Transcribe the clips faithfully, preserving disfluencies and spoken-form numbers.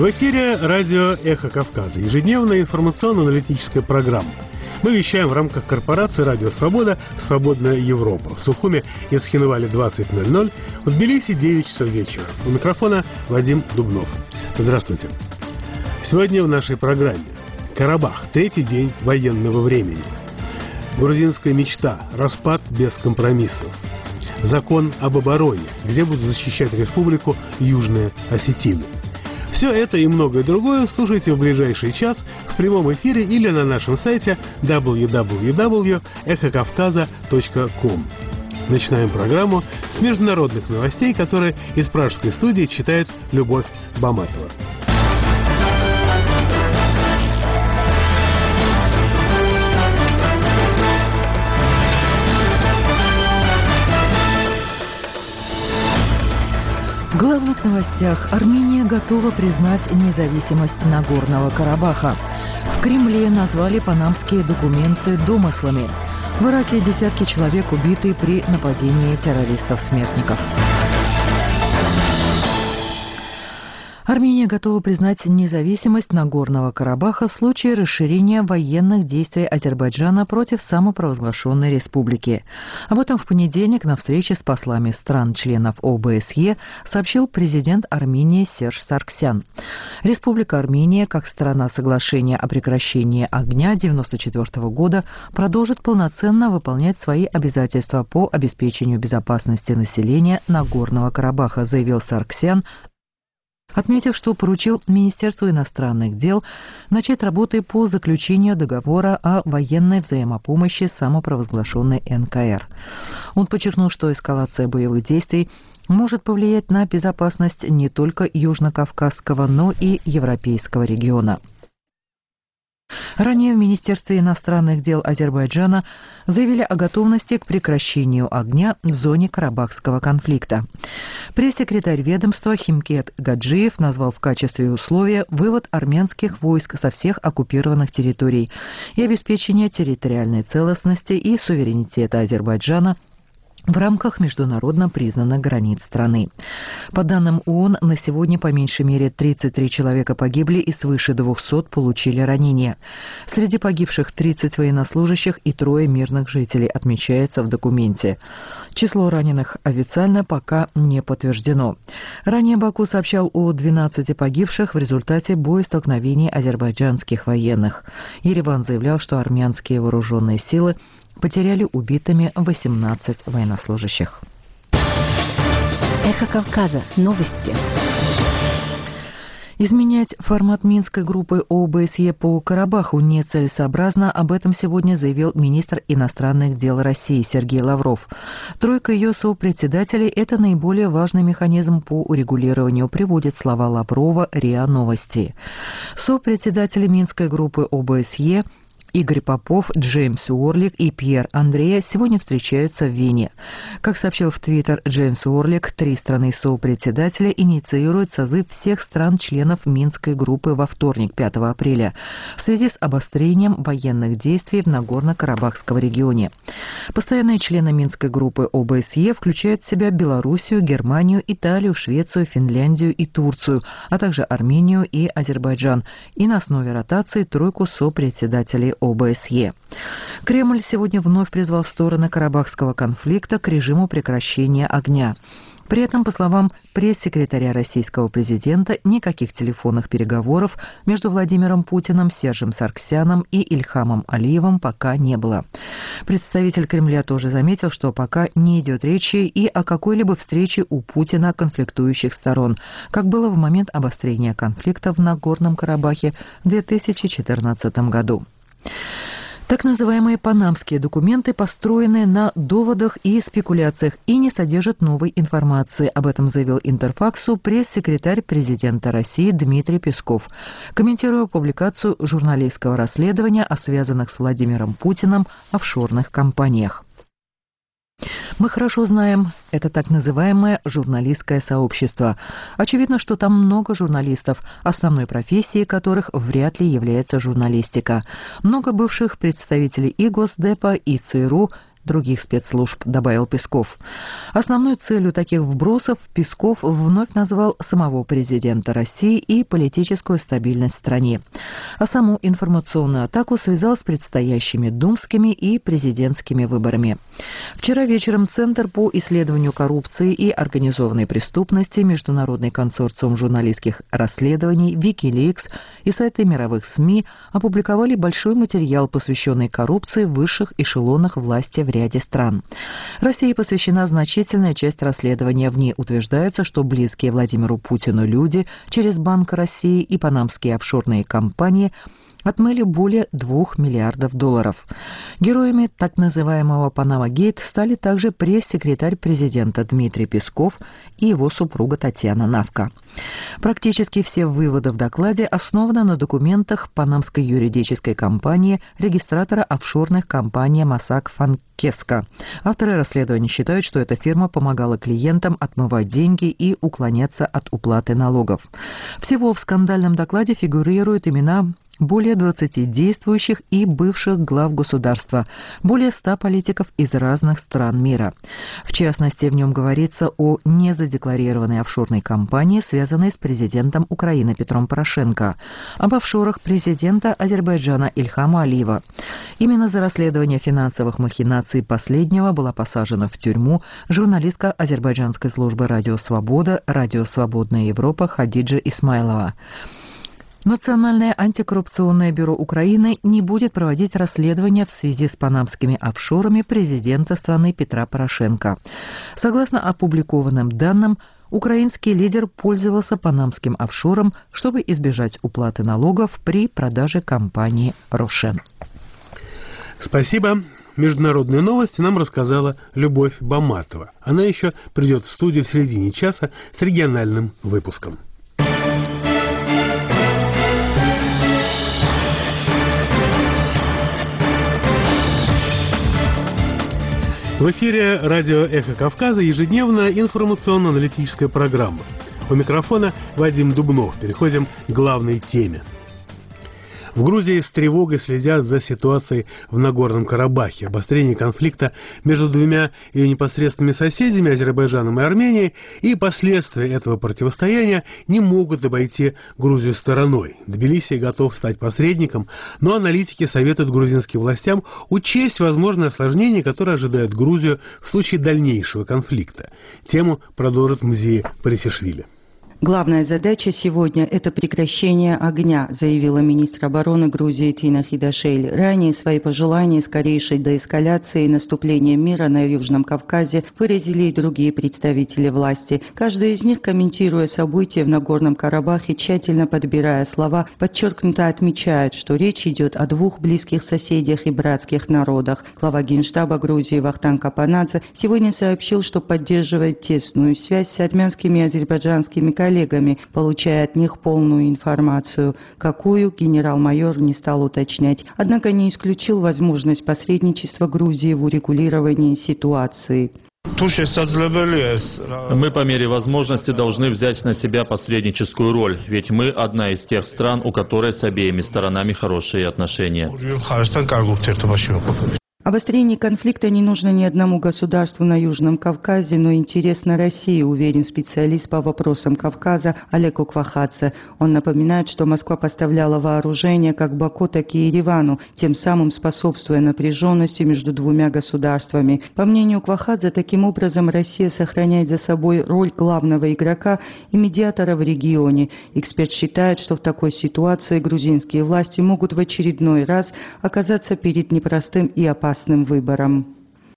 В эфире радио «Эхо Кавказа», ежедневная информационно-аналитическая программа. Мы вещаем в рамках корпорации «Радио Свобода» в «Свободная Европа». В Сухуме и Цхинвале двадцать ноль ноль, в Тбилиси девять часов вечера. У микрофона Вадим Дубнов. Здравствуйте. Сегодня в нашей программе Карабах. Третий день военного времени. Грузинская мечта. Распад без компромиссов. Закон об обороне, где будут защищать республику Южная Осетия. Все это и многое другое слушайте в ближайший час в прямом эфире или на нашем сайте дабл ю дабл ю дабл ю точка эхо кавказа точка ком. Начинаем программу с международных новостей, которые из пражской студии читает Любовь Баматова. В главных новостях. Армения готова признать независимость Нагорного Карабаха. В Кремле назвали панамские документы домыслами. В Ираке десятки человек убиты при нападении террористов-смертников. Армения готова признать независимость Нагорного Карабаха в случае расширения военных действий Азербайджана против самопровозглашенной республики. Об этом в понедельник на встрече с послами стран-членов О Бэ С Е сообщил президент Армении Серж Саргсян. Республика Армения, как сторона соглашения о прекращении огня тысяча девятьсот девяносто четвёртого года, продолжит полноценно выполнять свои обязательства по обеспечению безопасности населения Нагорного Карабаха, заявил Саргсян, отметив, что поручил Министерству иностранных дел начать работы по заключению договора о военной взаимопомощи самопровозглашенной Эн Ка Эр. Он подчеркнул, что эскалация боевых действий может повлиять на безопасность не только Южно-Кавказского, но и Европейского региона. Ранее в Министерстве иностранных дел Азербайджана заявили о готовности к прекращению огня в зоне Карабахского конфликта. Пресс-секретарь ведомства Химкет Гаджиев назвал в качестве условия вывод армянских войск со всех оккупированных территорий и обеспечение территориальной целостности и суверенитета Азербайджана в рамках международно признанных границ страны. По данным О О Н, на сегодня по меньшей мере тридцать три человека погибли и свыше двухсот получили ранения. Среди погибших тридцать военнослужащих и трое мирных жителей, отмечается в документе. Число раненых официально пока не подтверждено. Ранее Баку сообщал о двенадцати погибших в результате боестолкновений азербайджанских военных. Ереван заявлял, что армянские вооруженные силы потеряли убитыми восемнадцать военнослужащих. Эхо Кавказа. Новости. Изменять формат Минской группы О Бэ С Е по Карабаху нецелесообразно, об этом сегодня заявил министр иностранных дел России Сергей Лавров. Тройка ее сопредседателей – это наиболее важный механизм по урегулированию, приводит слова Лаврова РИА Новости. Сопредседатели Минской группы О Бэ С Е Игорь Попов, Джеймс Уорлик и Пьер Андреа сегодня встречаются в Вене. Как сообщил в Твиттер Джеймс Уорлик, три страны-сопредседателя инициируют созыв всех стран-членов Минской группы во вторник, пятого апреля, в связи с обострением военных действий в Нагорно-Карабахском регионе. Постоянные члены Минской группы О Бэ С Е включают в себя Белоруссию, Германию, Италию, Швецию, Финляндию и Турцию, а также Армению и Азербайджан, и на основе ротации тройку сопредседателей О Бэ С Е. Кремль сегодня вновь призвал стороны Карабахского конфликта к режиму прекращения огня. При этом, по словам пресс-секретаря российского президента, никаких телефонных переговоров между Владимиром Путиным, Сержем Саргсяном и Ильхамом Алиевым пока не было. Представитель Кремля тоже заметил, что пока не идет речи и о какой-либо встрече у Путина конфликтующих сторон, как было в момент обострения конфликта в Нагорном Карабахе в две тысячи четырнадцатом году. Так называемые панамские документы построены на доводах и спекуляциях и не содержат новой информации. Об этом заявил Интерфаксу пресс-секретарь президента России Дмитрий Песков, комментируя публикацию журналистского расследования о связанных с Владимиром Путиным офшорных компаниях. Мы хорошо знаем это так называемое журналистское сообщество. Очевидно, что там много журналистов, основной профессией которых вряд ли является журналистика. Много бывших представителей и Госдепа, и Цэ Эр У, других спецслужб, добавил Песков. Основной целью таких вбросов Песков вновь назвал самого президента России и политическую стабильность в стране. А саму информационную атаку связал с предстоящими думскими и президентскими выборами. Вчера вечером Центр по исследованию коррупции и организованной преступности, Международный консорциум журналистских расследований, Wikileaks и сайты мировых СМИ опубликовали большой материал, посвященный коррупции в высших эшелонах власти в ряде стран. России посвящена значительная часть расследования. В ней утверждается, что близкие Владимиру Путину люди через Банк России и панамские офшорные компании отмыли более двух миллиардов долларов. Героями так называемого «Панама-гейт» стали также пресс-секретарь президента Дмитрий Песков и его супруга Татьяна Навка. Практически все выводы в докладе основаны на документах панамской юридической компании, регистратора офшорных компаний Mossack Fonseca. Авторы расследования считают, что эта фирма помогала клиентам отмывать деньги и уклоняться от уплаты налогов. Всего в скандальном докладе фигурируют имена более двадцати действующих и бывших глав государства, более ста политиков из разных стран мира. В частности, в нем говорится о незадекларированной офшорной компании, связанной с президентом Украины Петром Порошенко, об офшорах президента Азербайджана Ильхама Алиева. Именно за расследование финансовых махинаций последнего была посажена в тюрьму журналистка азербайджанской службы «Радио Свобода», «Радио Свободная Европа» Хадиджа Исмайлова. Национальное антикоррупционное бюро Украины не будет проводить расследования в связи с панамскими офшорами президента страны Петра Порошенко. Согласно опубликованным данным, украинский лидер пользовался панамским офшором, чтобы избежать уплаты налогов при продаже компании «Рошен». Спасибо. Международные новости нам рассказала Любовь Баматова. Она еще придет в студию в середине часа с региональным выпуском. В эфире радио «Эхо Кавказа» ежедневная информационно-аналитическая программа. У микрофона Вадим Дубнов. Переходим к главной теме. В Грузии с тревогой следят за ситуацией в Нагорном Карабахе. Обострение конфликта между двумя ее непосредственными соседями, Азербайджаном и Арменией, и последствия этого противостояния не могут обойти Грузию стороной. Тбилиси готов стать посредником, но аналитики советуют грузинским властям учесть возможные осложнения, которые ожидают Грузию в случае дальнейшего конфликта. Тему продолжит Мзия Парисишвили. Главная задача сегодня – это прекращение огня, заявила министр обороны Грузии Тина Хидашвили. Ранее свои пожелания скорейшей деэскалации и наступления мира на Южном Кавказе выразили и другие представители власти. Каждый из них, комментируя события в Нагорном Карабахе, тщательно подбирая слова, подчеркнуто отмечает, что речь идет о двух близких соседях и братских народах. Глава Генштаба Грузии Вахтанг Апанадзе сегодня сообщил, что поддерживает тесную связь с армянскими и азербайджанскими коллегами, коллегами, получая от них полную информацию, какую генерал-майор не стал уточнять, однако не исключил возможность посредничества Грузии в урегулировании ситуации. Мы по мере возможности должны взять на себя посредническую роль, ведь мы одна из тех стран, у которой с обеими сторонами хорошие отношения. Обострение конфликта не нужно ни одному государству на Южном Кавказе, но интересно России, уверен специалист по вопросам Кавказа Олег Уквахадзе. Он напоминает, что Москва поставляла вооружение как Баку, так и Еревану, тем самым способствуя напряженности между двумя государствами. По мнению Уквахадзе, таким образом Россия сохраняет за собой роль главного игрока и медиатора в регионе. Эксперт считает, что в такой ситуации грузинские власти могут в очередной раз оказаться перед непростым и опасным выбором.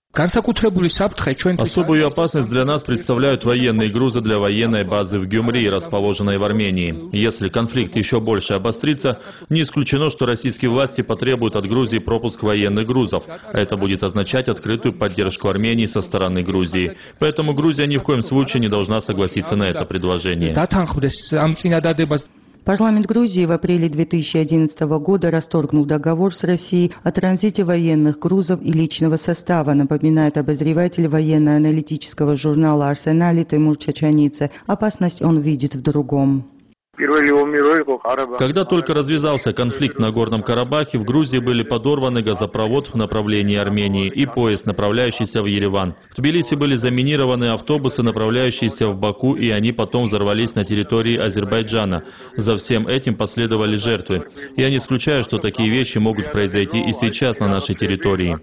Особую опасность для нас представляют военные грузы для военной базы в Гюмри, расположенной в Армении. Если конфликт еще больше обострится, не исключено, что российские власти потребуют от Грузии пропуск военных грузов. А это будет означать открытую поддержку Армении со стороны Грузии. Поэтому Грузия ни в коем случае не должна согласиться на это предложение. Парламент Грузии в апреле две тысячи одиннадцатого года расторгнул договор с Россией о транзите военных грузов и личного состава, напоминает обозреватель военно-аналитического журнала «Арсенали» Тимур Чачанидзе. Опасность он видит в другом. Когда только развязался конфликт на Горном Карабахе, в Грузии были подорваны газопровод в направлении Армении и поезд, направляющийся в Ереван. В Тбилиси были заминированы автобусы, направляющиеся в Баку, и они потом взорвались на территории Азербайджана. За всем этим последовали жертвы. Я не исключаю, что такие вещи могут произойти и сейчас на нашей территории.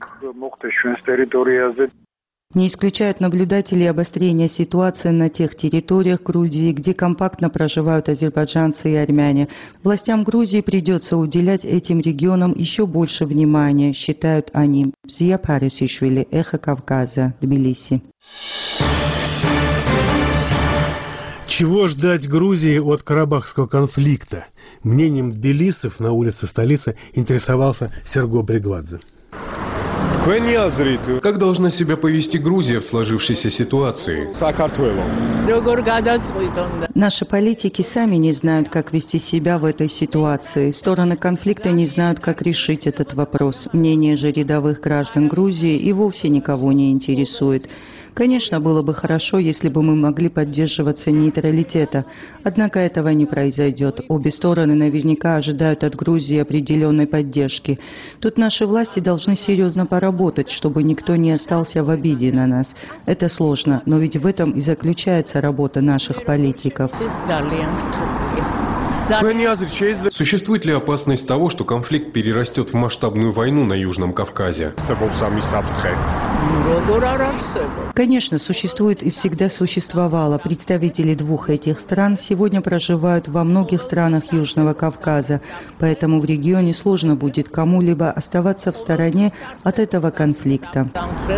Не исключают наблюдатели обострения ситуации на тех территориях Грузии, где компактно проживают азербайджанцы и армяне. Властям Грузии придется уделять этим регионам еще больше внимания, считают они. Зия Парисишвили, Эхо Кавказа, Тбилиси. Чего ждать Грузии от карабахского конфликта? Мнением тбилисцев на улице столицы интересовался Серго Бригвадзе. Как должна себя повести Грузия в сложившейся ситуации? Наши политики сами не знают, как вести себя в этой ситуации. Стороны конфликта не знают, как решить этот вопрос. Мнение же рядовых граждан Грузии и вовсе никого не интересует. Конечно, было бы хорошо, если бы мы могли поддерживаться нейтралитета. Однако этого не произойдет. Обе стороны наверняка ожидают от Грузии определенной поддержки. Тут наши власти должны серьезно поработать, чтобы никто не остался в обиде на нас. Это сложно, но ведь в этом и заключается работа наших политиков. Существует ли опасность того, что конфликт перерастет в масштабную войну на Южном Кавказе? Конечно, существует и всегда существовало. Представители двух этих стран сегодня проживают во многих странах Южного Кавказа, поэтому в регионе сложно будет кому-либо оставаться в стороне от этого конфликта.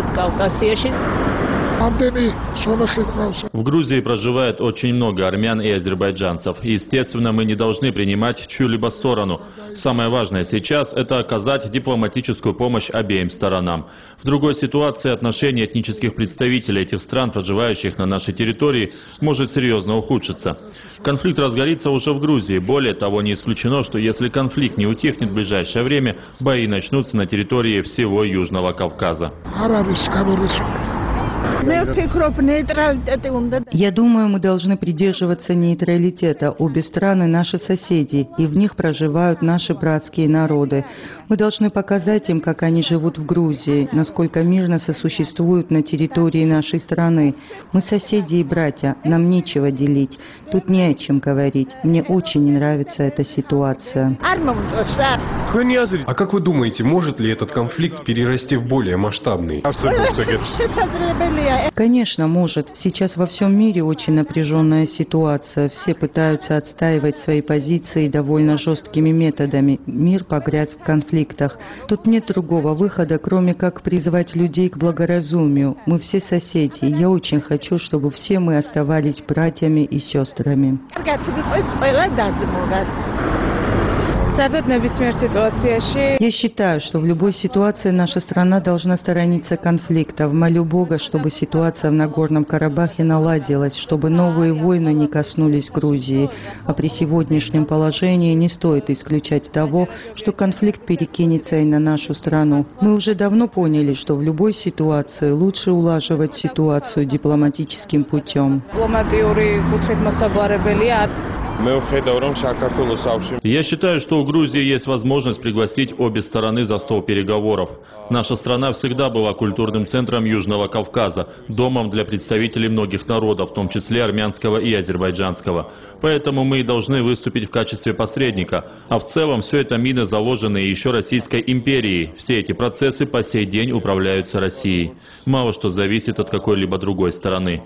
В Грузии проживает очень много армян и азербайджанцев. Естественно, мы не должны принимать чью-либо сторону. Самое важное сейчас – это оказать дипломатическую помощь обеим сторонам. В другой ситуации отношение этнических представителей этих стран, проживающих на нашей территории, может серьезно ухудшиться. Конфликт разгорится уже в Грузии. Более того, не исключено, что если конфликт не утихнет в ближайшее время, бои начнутся на территории всего Южного Кавказа. Я думаю, мы должны придерживаться нейтралитета. Обе страны – наши соседи, и в них проживают наши братские народы. Мы должны показать им, как они живут в Грузии, насколько мирно сосуществуют на территории нашей страны. Мы соседи и братья, нам нечего делить. Тут не о чем говорить. Мне очень не нравится эта ситуация. А как вы думаете, может ли этот конфликт перерасти в более масштабный? Конечно, может. Сейчас во всем мире очень напряженная ситуация. Все пытаются отстаивать свои позиции довольно жесткими методами. Мир погряз в конфликтах. Тут нет другого выхода, кроме как призвать людей к благоразумию. Мы все соседи. Я очень хочу, чтобы все мы оставались братьями и сестрами. Я считаю, что в любой ситуации наша страна должна сторониться конфликтов. Молю Бога, чтобы ситуация в Нагорном Карабахе наладилась, чтобы новые войны не коснулись Грузии. А при сегодняшнем положении не стоит исключать того, что конфликт перекинется и на нашу страну. Мы уже давно поняли, что в любой ситуации лучше улаживать ситуацию дипломатическим путем. Я считаю, что у Грузии есть возможность пригласить обе стороны за стол переговоров. Наша страна всегда была культурным центром Южного Кавказа, домом для представителей многих народов, в том числе армянского и азербайджанского. Поэтому мы и должны выступить в качестве посредника. А в целом все это мины, заложенные еще Российской империей. Все эти процессы по сей день управляются Россией. Мало что зависит от какой-либо другой стороны.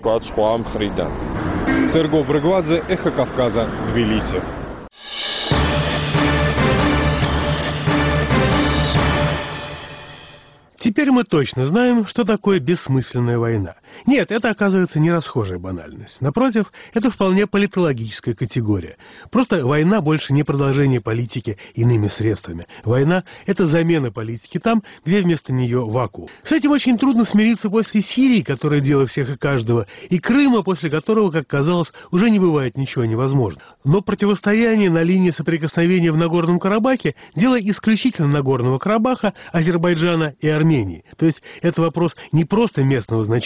Серго Бригвадзе, Эхо Кавказа, Тбилиси. Теперь мы точно знаем, что такое бессмысленная война. Нет, это, оказывается, не расхожая банальность. Напротив, это вполне политологическая категория. Просто война больше не продолжение политики иными средствами. Война – это замена политики там, где вместо нее вакуум. С этим очень трудно смириться после Сирии, которая дело всех и каждого, и Крыма, после которого, как казалось, уже не бывает ничего невозможного. Но противостояние на линии соприкосновения в Нагорном Карабахе – дело исключительно Нагорного Карабаха, Азербайджана и Армении. То есть это вопрос не просто местного значения.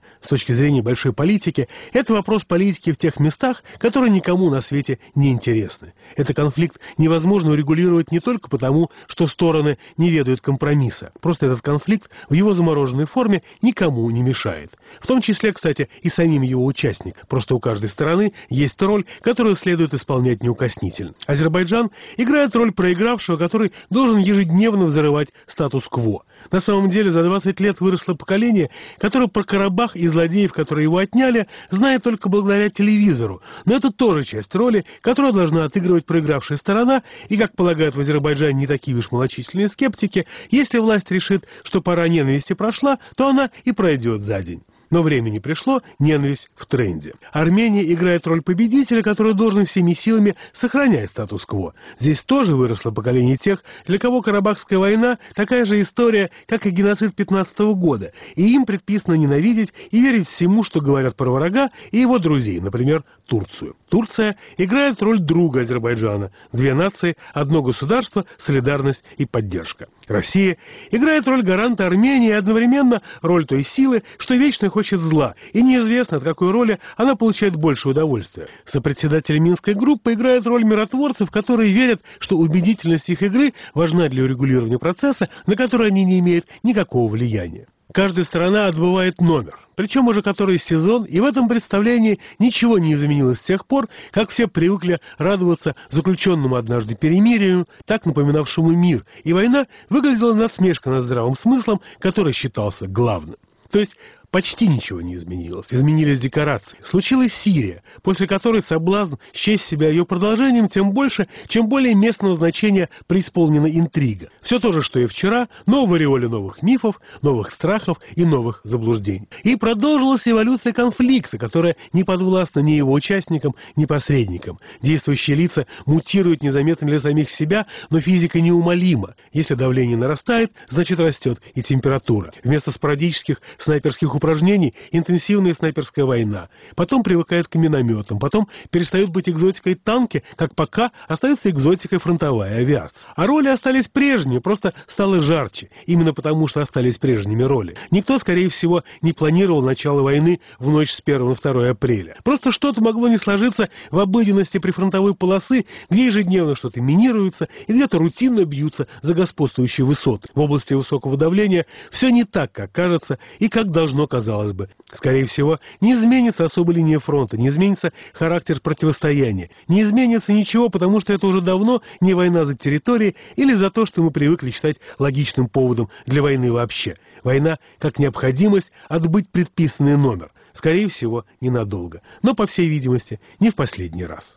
с точки зрения большой политики, это вопрос политики в тех местах, которые никому на свете не интересны. Это конфликт невозможно урегулировать не только потому, что стороны не ведают компромисса. Просто этот конфликт в его замороженной форме никому не мешает. В том числе, кстати, и самим его участникам. Просто у каждой стороны есть роль, которую следует исполнять неукоснительно. Азербайджан играет роль проигравшего, который должен ежедневно взрывать статус-кво. На самом деле за двадцать лет выросло поколение, которое про Карабах и злодеев, которые его отняли, знает только благодаря телевизору. Но это тоже часть роли, которую должна отыгрывать проигравшая сторона, и, как полагают в Азербайджане не такие уж малочисленные скептики, если власть решит, что пора ненависти прошла, то она и пройдет за день. Но время не пришло, ненависть в тренде. Армения играет роль победителя, который должен всеми силами сохранять статус-кво. Здесь тоже выросло поколение тех, для кого Карабахская война такая же история, как и геноцид пятнадцатого года, и им предписано ненавидеть и верить всему, что говорят про врага и его друзей, например, Турцию. Турция играет роль друга Азербайджана. Две нации, одно государство, солидарность и поддержка. Россия играет роль гаранта Армении и одновременно роль той силы, что вечно хочет зла, и неизвестно, от какой роли она получает больше удовольствия. Сопредседатели Минской группы играют роль миротворцев, которые верят, что убедительность их игры важна для урегулирования процесса, на который они не имеют никакого влияния. Каждая сторона отбывает номер, причем уже который сезон, и в этом представлении ничего не изменилось с тех пор, как все привыкли радоваться заключенному однажды перемирию, так напоминавшему мир, и война выглядела насмешкой над здравым смыслом, который считался главным. То есть почти ничего не изменилось. Изменились декорации. Случилась Сирия, после которой соблазн счесть себя ее продолжением тем больше, чем более местного значения преисполнена интрига. Все то же, что и вчера, но в ореоле новых мифов, новых страхов и новых заблуждений. И продолжилась эволюция конфликта, которая не подвластна ни его участникам, ни посредникам. Действующие лица мутируют незаметно для самих себя, но физика неумолима. Если давление нарастает, значит растет и температура. Вместо спорадических снайперских упражнений интенсивная снайперская война. Потом привыкают к минометам, потом перестают быть экзотикой танки, как пока остается экзотикой фронтовая авиация. А роли остались прежними, просто стало жарче, именно потому что остались прежними роли. Никто, скорее всего, не планировал начало войны в ночь с первого на второе апреля. Просто что-то могло не сложиться в обыденности прифронтовой полосы, где ежедневно что-то минируется и где-то рутинно бьются за господствующие высоты. В области высокого давления все не так, как кажется и как должно, казалось бы. Скорее всего, не изменится особая линия фронта, не изменится характер противостояния, не изменится ничего, потому что это уже давно не война за территории или за то, что мы привыкли считать логичным поводом для войны вообще. Война как необходимость отбыть предписанный номер. Скорее всего, ненадолго. Но, по всей видимости, не в последний раз.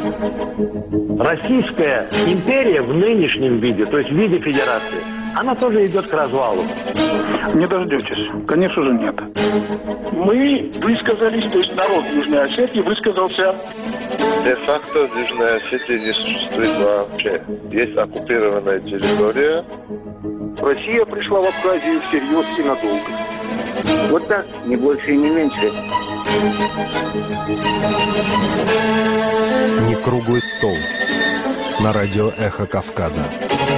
Российская империя в нынешнем виде, то есть в виде федерации, она тоже идет к развалу. Не дождетесь. Конечно же, нет. Мы высказались, то есть народ Южной Осетии высказался. Де-факто в Южной Осетии не существует вообще. Есть оккупированная территория. Россия пришла в Абхазию всерьез и надолго. Вот так, не больше и не меньше. Не круглый стол. На радио «Эхо Кавказа».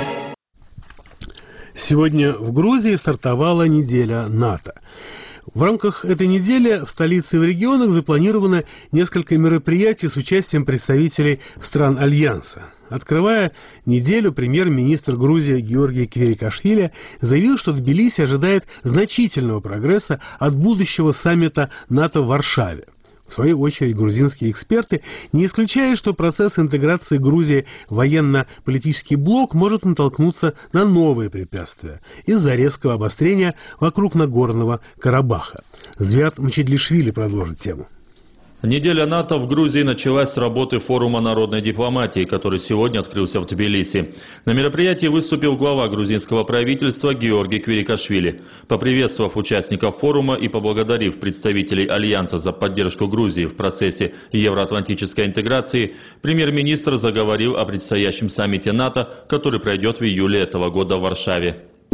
Сегодня в Грузии стартовала неделя НАТО. В рамках этой недели в столице и в регионах запланировано несколько мероприятий с участием представителей стран Альянса. Открывая неделю, премьер-министр Грузии Георгий Квирикашвили заявил, что Тбилиси ожидает значительного прогресса от будущего саммита НАТО в Варшаве. В свою очередь, грузинские эксперты не исключают, что процесс интеграции Грузии в военно-политический блок может натолкнуться на новые препятствия из-за резкого обострения вокруг Нагорного Карабаха. Звят Мчедлишвили продолжит тему. Неделя НАТО в Грузии началась с работы форума народной дипломатии, который сегодня открылся в Тбилиси. На мероприятии выступил глава грузинского правительства Георгий Квирикашвили. Поприветствовав участников форума и поблагодарив представителей Альянса за поддержку Грузии в процессе евроатлантической интеграции, премьер-министр заговорил о предстоящем саммите НАТО, который пройдет в июле этого года в Варшаве. В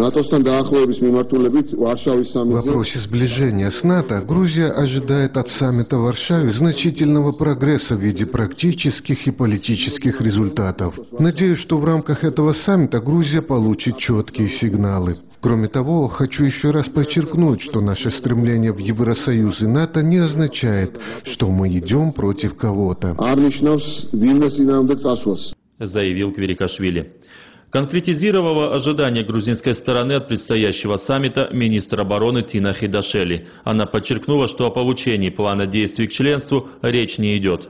вопросе сближения с НАТО Грузия ожидает от саммита в Варшаве значительного прогресса в виде практических и политических результатов. Надеюсь, что в рамках этого саммита Грузия получит четкие сигналы. Кроме того, хочу еще раз подчеркнуть, что наше стремление в Евросоюз и НАТО не означает, что мы идем против кого-то. Заявил Квирикашвили. Конкретизировала ожидания грузинской стороны от предстоящего саммита министр обороны Тина Хидашели. Она подчеркнула, что о получении плана действий к членству речь не идет.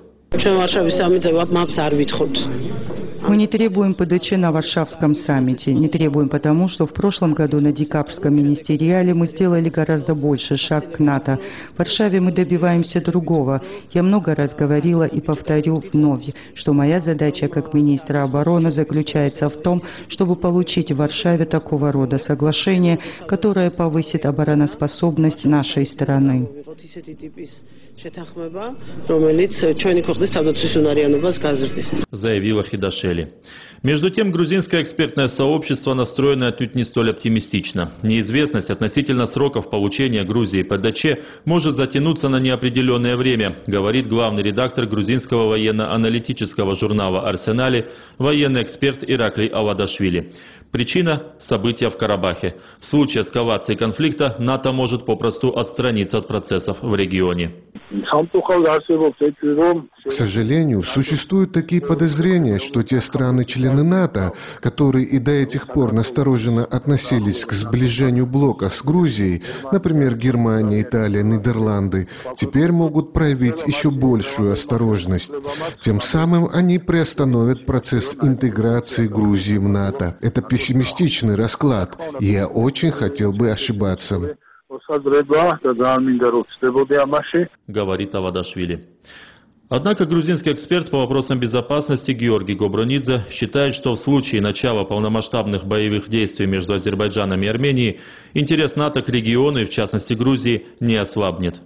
Мы не требуем ПДЧ на Варшавском саммите. Не требуем потому, что в прошлом году на декабрьском министериале мы сделали гораздо больше шаг к НАТО. В Варшаве мы добиваемся другого. Я много раз говорила и повторю вновь, что моя задача как министра обороны заключается в том, чтобы получить в Варшаве такого рода соглашение, которое повысит обороноспособность нашей страны. Заявила Хидашели. Между тем, грузинское экспертное сообщество настроено отнюдь не столь оптимистично. Неизвестность относительно сроков получения Грузии ПДЧ может затянуться на неопределенное время, говорит главный редактор грузинского военно-аналитического журнала «Арсенали», военный эксперт Ираклий Авадашвили. Причина – события в Карабахе. В случае эскалации конфликта НАТО может попросту отстраниться от процессов в регионе. К сожалению, существуют такие подозрения, что те страны-члены НАТО, которые и до этих пор настороженно относились к сближению блока с Грузией, например, Германия, Италия, Нидерланды, теперь могут проявить еще большую осторожность. Тем самым они приостановят процесс интеграции Грузии в НАТО. Это пессимистичный расклад, и я очень хотел бы ошибаться. Говорит Авадашвили. Однако грузинский эксперт по вопросам безопасности Георгий Гобронидзе считает, что в случае начала полномасштабных боевых действий между Азербайджаном и Арменией интерес НАТО к региону и в частности Грузии не ослабнет.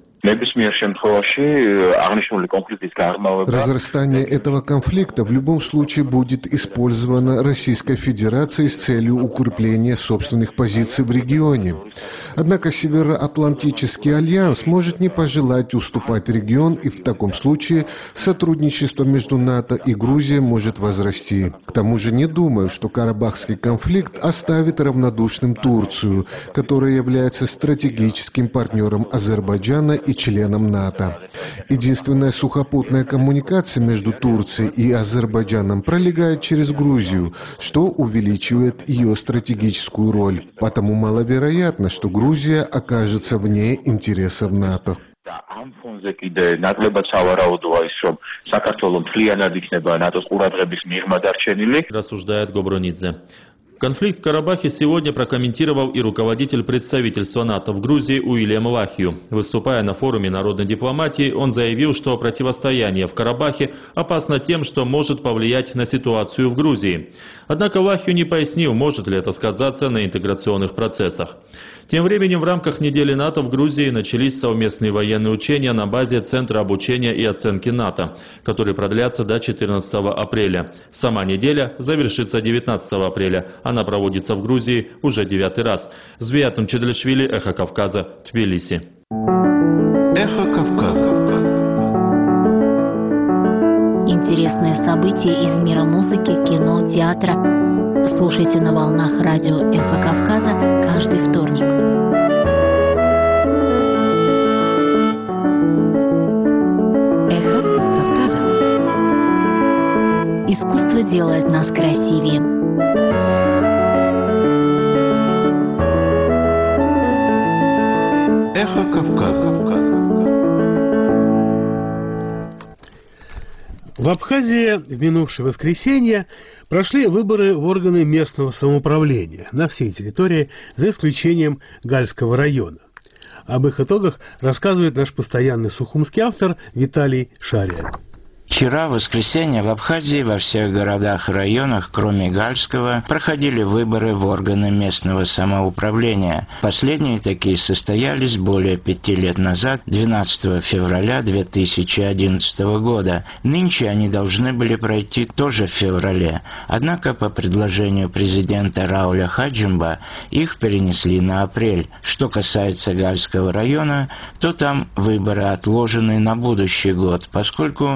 Разрастание этого конфликта в любом случае будет использовано Российской Федерацией с целью укрепления собственных позиций в регионе. Однако Североатлантический альянс может не пожелать уступать регион, и в таком случае сотрудничество между НАТО и Грузией может возрасти. К тому же не думаю, что Карабахский конфликт оставит равнодушным Турцию, которая является стратегическим партнером Азербайджана и членом НАТО. Единственная сухопутная коммуникация между Турцией и Азербайджаном пролегает через Грузию, что увеличивает ее стратегическую роль. Потому маловероятно, что Грузия окажется вне интересов НАТО. Рассуждает Гобронидзе. Конфликт в Карабахе сегодня прокомментировал и руководитель представительства НАТО в Грузии Уильям Лахью. Выступая на форуме народной дипломатии, он заявил, что противостояние в Карабахе опасно тем, что может повлиять на ситуацию в Грузии. Однако Лахью не пояснил, может ли это сказаться на интеграционных процессах. Тем временем в рамках недели НАТО в Грузии начались совместные военные учения на базе Центра обучения и оценки НАТО, которые продлятся до четырнадцатого апреля. Сама неделя завершится девятнадцатого апреля. Она проводится в Грузии уже девятый раз. Звиатом Чедлишвили, Эхо Кавказа, Тбилиси. Эхо Кавказа. Интересные события из мира музыки, кино, театра. Слушайте на волнах радио «Эхо Кавказа» каждый вторник. Эхо Кавказа. Искусство делает нас красивее. Эхо Кавказа. В Абхазии в минувшее воскресенье прошли выборы в органы местного самоуправления на всей территории, за исключением Гальского района. Об их итогах рассказывает наш постоянный сухумский автор Виталий Шария. Вчера, в воскресенье, в Абхазии во всех городах и районах, кроме Гальского, проходили выборы в органы местного самоуправления. Последние такие состоялись более пяти лет назад, двенадцатого февраля две тысячи одиннадцатого года. Нынче они должны были пройти тоже в феврале. Однако, по предложению президента Рауля Хаджимба, их перенесли на апрель. Что касается Гальского района, то там выборы отложены на будущий год, поскольку у подразделения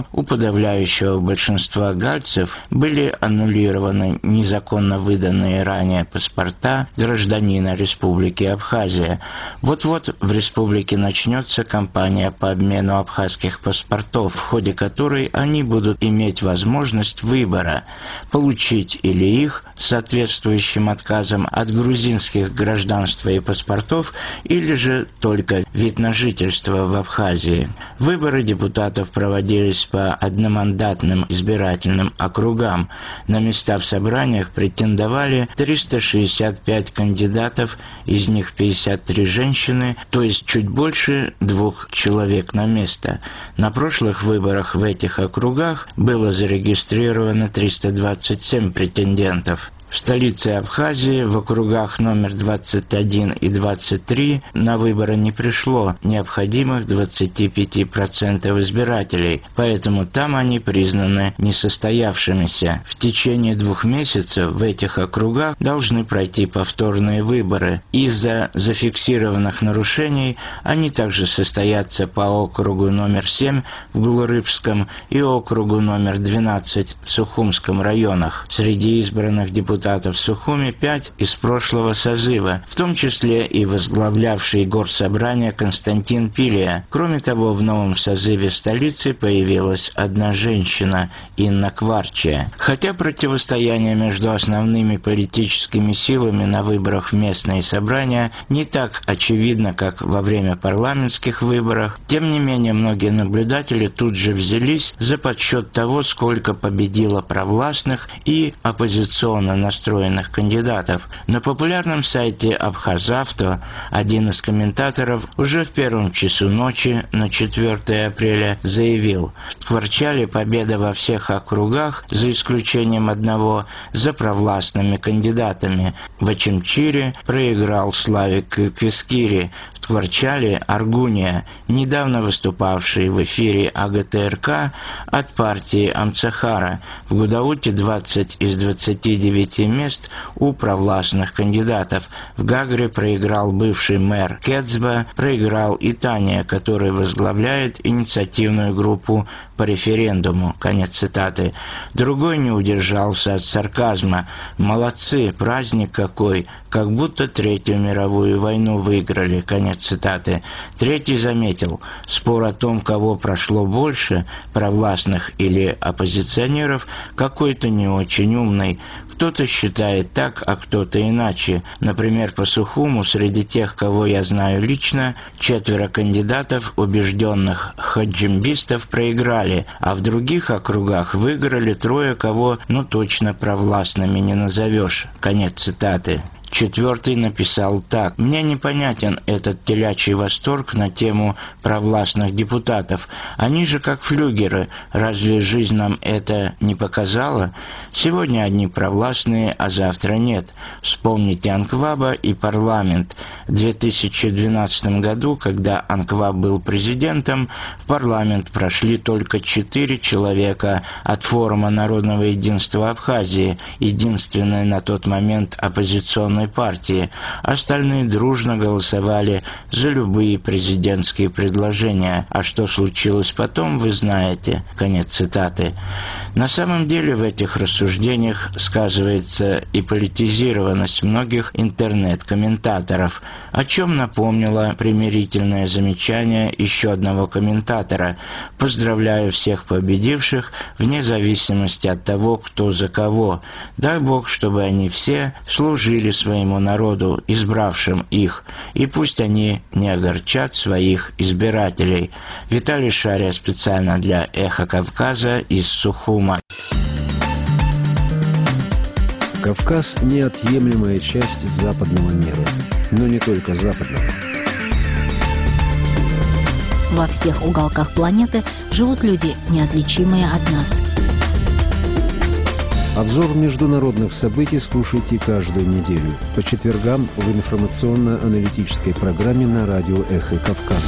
подавляющего большинства гальцев были аннулированы незаконно выданные ранее паспорта гражданина Республики Абхазия. Вот-вот в республике начнется кампания по обмену абхазских паспортов, в ходе которой они будут иметь возможность выбора – получить или их соответствующим отказом от грузинских гражданства и паспортов, или же только вид на жительство в Абхазии. Выборы депутатов проводились по одномандатным избирательным округам. На места в собраниях претендовали триста шестьдесят пять кандидатов, из них пятьдесят три женщины, то есть чуть больше двух человек на место. На прошлых выборах в этих округах было зарегистрировано триста двадцать семь претендентов. В столице Абхазии в округах номер двадцать один и двадцать три на выборы не пришло необходимых двадцать пять процентов избирателей, поэтому там они признаны несостоявшимися. В течение двух месяцев в этих округах должны пройти повторные выборы. Из-за зафиксированных нарушений они также состоятся по округу номер семь в Глурыпском и округу номер двенадцать в Сухумском районах. Среди избранных депутатов Депутатов Сухуми пять из прошлого созыва, в том числе и возглавлявший горсобрание Константин Пилия. Кроме того, в новом созыве столицы появилась одна женщина, Инна Кварчия. Хотя противостояние между основными политическими силами на выборах в местные собрания не так очевидно, как во время парламентских выборов, тем не менее многие наблюдатели тут же взялись за подсчет того, сколько победило провластных и оппозиционно настроенных настроенных кандидатов. На популярном сайте Абхазавто один из комментаторов уже в первом часу ночи на четвёртое апреля заявил: в Кварчале победа во всех округах, за исключением одного, за провластными кандидатами. В Ачимчире проиграл Славик Квискири, в Кварчале Аргуния, недавно выступавший в эфире АГТРК от партии Амцахара. В Гудауте двадцать из двадцати девяти мест у провластных кандидатов. В Гагре проиграл бывший мэр Кецба, проиграл и Таня, который возглавляет инициативную группу по референдуму. Конец цитаты. Другой не удержался от сарказма. Молодцы, праздник какой, как будто Третью мировую войну выиграли. Конец цитаты. Третий заметил: спор о том, кого прошло больше, провластных или оппозиционеров, какой-то не очень умный. Кто-то считает так, а кто-то иначе. Например, по Сухуму среди тех, кого я знаю лично, четверо кандидатов, убежденных хаджимбистов, проиграли, а в других округах выиграли трое, кого ну точно провластными не назовешь. Конец цитаты. Четвертый написал так: «Мне непонятен этот телячий восторг на тему провластных депутатов. Они же как флюгеры. Разве жизнь нам это не показала? Сегодня одни провластные, а завтра нет. Вспомните Анкваба и парламент. В две тысячи двенадцатом году, когда Анкваб был президентом, в парламент прошли только четыре человека от Форума народного единства Абхазии, единственной на тот момент оппозиционной партии. Остальные дружно голосовали за любые президентские предложения. А что случилось потом, вы знаете». Конец цитаты. На самом деле в этих рассуждениях сказывается и политизированность многих интернет-комментаторов, о чем напомнило примирительное замечание еще одного комментатора: «Поздравляю всех победивших, вне зависимости от того, кто за кого. Дай Бог, чтобы они все служили своему народу, избравшим их, и пусть они не огорчат своих избирателей». Виталий Шария специально для «Эхо Кавказа» из Сухума. Кавказ – неотъемлемая часть западного мира, но не только западного. Во всех уголках планеты живут люди, неотличимые от нас. Обзор международных событий слушайте каждую неделю по четвергам в информационно-аналитической программе на радио «Эхо Кавказа».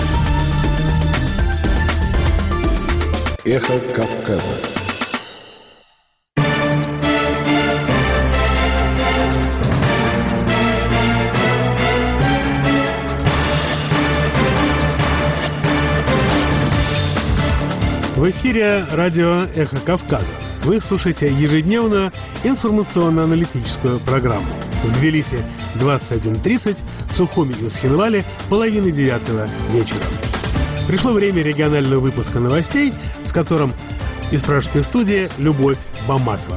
«Эхо Кавказа». В В эфире радио «Эхо Кавказа». Вы слушаете ежедневную информационно-аналитическую программу. В Тбилиси двадцать один тридцать, в Сухуми и Цхинвале половины девятого вечера. Пришло время регионального выпуска новостей, с которым из пражской студии Любовь Баматова.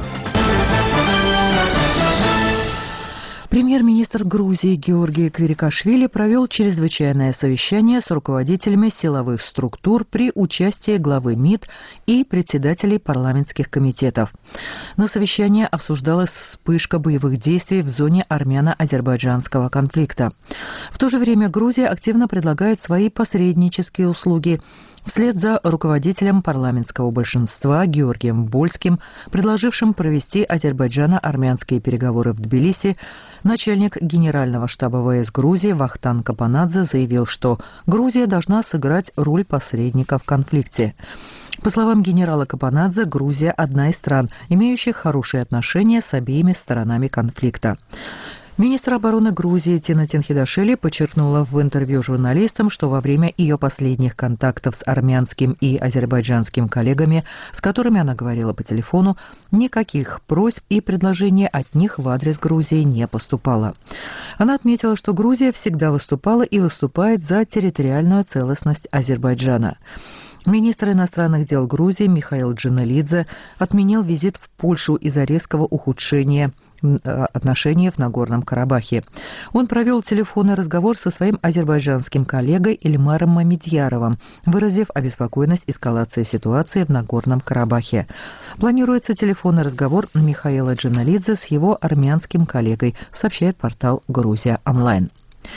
Премьер-министр Грузии Георгий Квирикашвили провел чрезвычайное совещание с руководителями силовых структур при участии главы МИД и председателей парламентских комитетов. На совещании обсуждалась вспышка боевых действий в зоне армяно-азербайджанского конфликта. В то же время Грузия активно предлагает свои посреднические услуги. Вслед за руководителем парламентского большинства Георгием Вольским, предложившим провести азербайджано-армянские переговоры в Тбилиси, начальник Генерального штаба ВС Грузии Вахтанг Капанадзе заявил, что Грузия должна сыграть роль посредника в конфликте. По словам генерала Капанадзе, Грузия – одна из стран, имеющих хорошие отношения с обеими сторонами конфликта. Министр обороны Грузии Тина Тинхидашвили подчеркнула в интервью журналистам, что во время ее последних контактов с армянским и азербайджанским коллегами, с которыми она говорила по телефону, никаких просьб и предложений от них в адрес Грузии не поступало. Она отметила, что Грузия всегда выступала и выступает за территориальную целостность Азербайджана. Министр иностранных дел Грузии Михаил Джаналидзе отменил визит в Польшу из-за резкого ухудшения отношений в Нагорном Карабахе. Он провел телефонный разговор со своим азербайджанским коллегой Ильмаром Мамедьяровым, выразив обеспокоенность эскалацией ситуации в Нагорном Карабахе. Планируется телефонный разговор Михаила Джаналидзе с его армянским коллегой, сообщает портал «Грузия онлайн».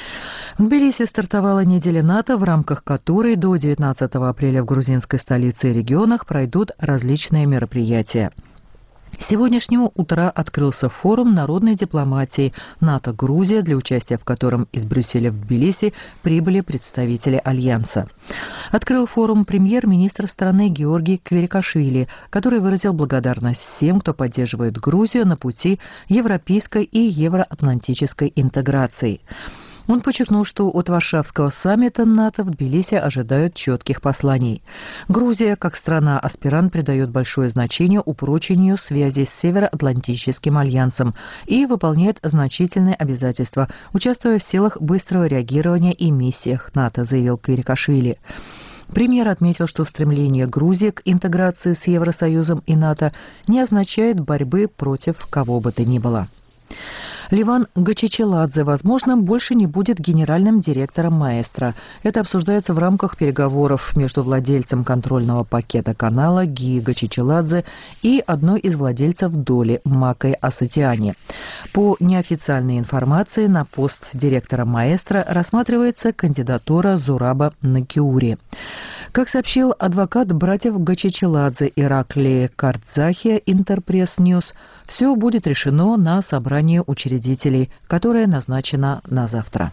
В Тбилиси стартовала неделя НАТО, в рамках которой до девятнадцатого апреля в грузинской столице и регионах пройдут различные мероприятия. С сегодняшнего утра открылся форум народной дипломатии НАТО-Грузия, для участия в котором из Брюсселя в Тбилиси прибыли представители Альянса. Открыл форум премьер-министр страны Георгий Квирикашвили, который выразил благодарность всем, кто поддерживает Грузию на пути европейской и евроатлантической интеграции. Он подчеркнул, что от Варшавского саммита НАТО в Тбилиси ожидают четких посланий. Грузия, как страна-аспирант, придает большое значение упрочению связей с Североатлантическим альянсом и выполняет значительные обязательства, участвуя в силах быстрого реагирования и миссиях НАТО, заявил Квирикашвили. Премьер отметил, что стремление Грузии к интеграции с Евросоюзом и НАТО не означает борьбы против кого бы то ни было. Ливан Гачичеладзе, возможно, больше не будет генеральным директором «Маэстро». Это обсуждается в рамках переговоров между владельцем контрольного пакета канала Ги Гачичеладзе и одной из владельцев доли Макой Асатиани. По неофициальной информации, на пост директора «Маэстро» рассматривается кандидатура Зураба Накиури. Как сообщил адвокат братьев Гачичеладзе Ираклий Кардзахия Интерпресс Ньюс, все будет решено на собрании учредителей, которое назначено на завтра.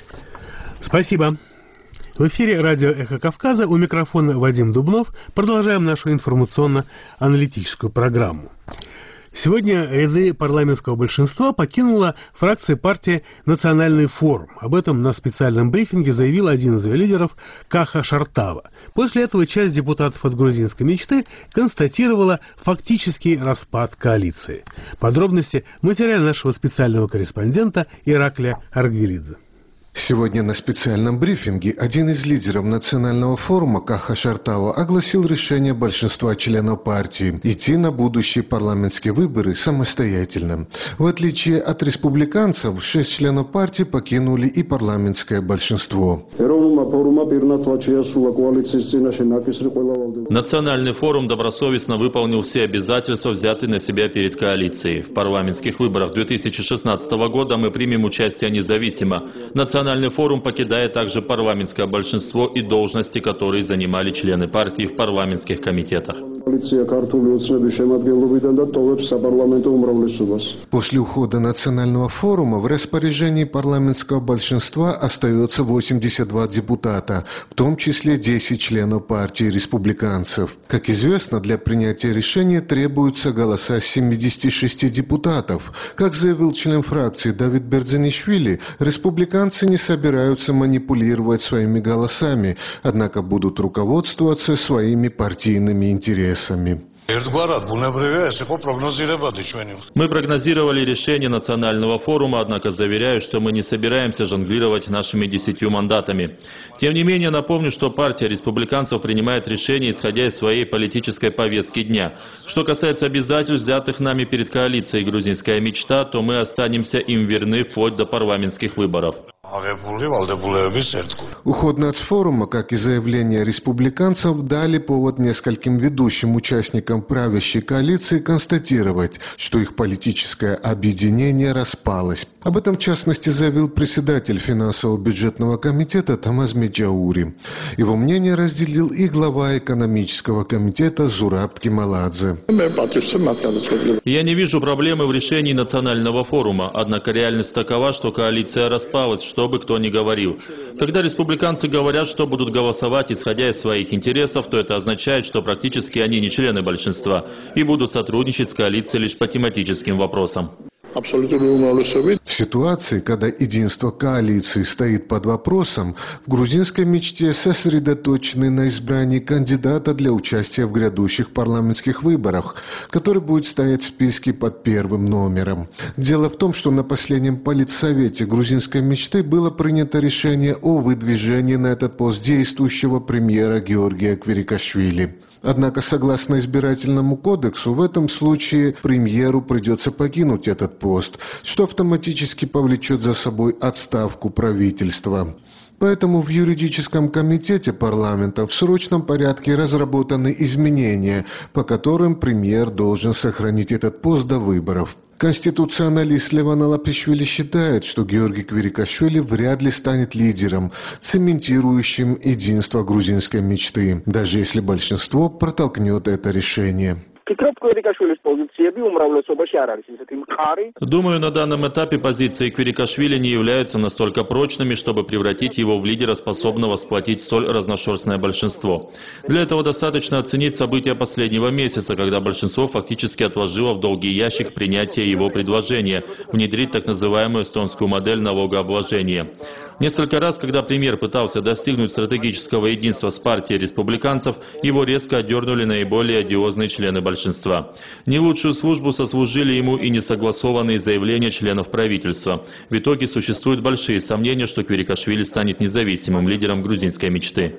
Спасибо. В эфире радио «Эхо Кавказа», у микрофона Вадим Дубнов. Продолжаем нашу информационно-аналитическую программу. Сегодня ряды парламентского большинства покинула фракция партии «Национальный форум». Об этом на специальном брифинге заявил один из ее лидеров Каха Шартава. После этого часть депутатов от грузинской мечты констатировала фактический распад коалиции. Подробности в материале нашего специального корреспондента Ираклия Аргвелидзе. Сегодня на специальном брифинге один из лидеров национального форума Каха Шартава огласил решение большинства членов партии идти на будущие парламентские выборы самостоятельно. В отличие от республиканцев, шесть членов партии покинули и парламентское большинство. Национальный форум добросовестно выполнил все обязательства, взятые на себя перед коалицией. В парламентских выборах две тысячи шестнадцатого года мы примем участие независимо. Национальный форум покидает также парламентское большинство и должности, которые занимали члены партии в парламентских комитетах. После ухода Национального форума в распоряжении парламентского большинства остается восемьдесят два депутата, в том числе десять членов партии республиканцев. Как известно, для принятия решения требуются голоса семидесяти шести депутатов. Как заявил член фракции Давид Берзанишвили, республиканцы не собираются манипулировать своими голосами, однако будут руководствоваться своими партийными интересами. Мы прогнозировали решение национального форума, однако заверяю, что мы не собираемся жонглировать нашими десятью мандатами. Тем не менее, напомню, что партия республиканцев принимает решения, исходя из своей политической повестки дня. Что касается обязательств, взятых нами перед коалицией «Грузинская мечта», то мы останемся им верны вплоть до парламентских выборов. Уход нацфорума, как и заявления республиканцев, дали повод нескольким ведущим участникам правящей коалиции констатировать, что их политическое объединение распалось. Об этом, в частности, заявил председатель финансово-бюджетного комитета Тамаз Меджаури. Его мнение разделил и глава экономического комитета Зураб Кемаладзе. Я не вижу проблемы в решении национального форума, однако реальность такова, что коалиция распалась, что бы кто ни говорил. Когда республиканцы говорят, что будут голосовать, исходя из своих интересов, то это означает, что практически они не члены большинства и будут сотрудничать с коалицией лишь по тематическим вопросам. В ситуации, когда единство коалиции стоит под вопросом, в грузинской мечте сосредоточены на избрании кандидата для участия в грядущих парламентских выборах, который будет стоять в списке под первым номером. Дело в том, что на последнем политсовете грузинской мечты было принято решение о выдвижении на этот пост действующего премьера Георгия Квирикашвили. Однако, согласно избирательному кодексу, в этом случае премьеру придется покинуть этот пост, что автоматически повлечет за собой отставку правительства. Поэтому в юридическом комитете парламента в срочном порядке разработаны изменения, по которым премьер должен сохранить этот пост до выборов. Конституционалист Леван Алапишвили считает, что Георгий Квирикашвили вряд ли станет лидером, цементирующим единство грузинской мечты, даже если большинство протолкнет это решение. Думаю, на данном этапе позиции Квирикашвили не являются настолько прочными, чтобы превратить его в лидера, способного сплотить столь разношерстное большинство. Для этого достаточно оценить события последнего месяца, когда большинство фактически отложило в долгий ящик принятие его предложения внедрить так называемую эстонскую модель налогообложения. Несколько раз, когда премьер пытался достигнуть стратегического единства с партией республиканцев, его резко одернули наиболее одиозные члены большинства. Не лучшую службу сослужили ему и несогласованные заявления членов правительства. В итоге существуют большие сомнения, что Квирикашвили станет независимым лидером грузинской мечты.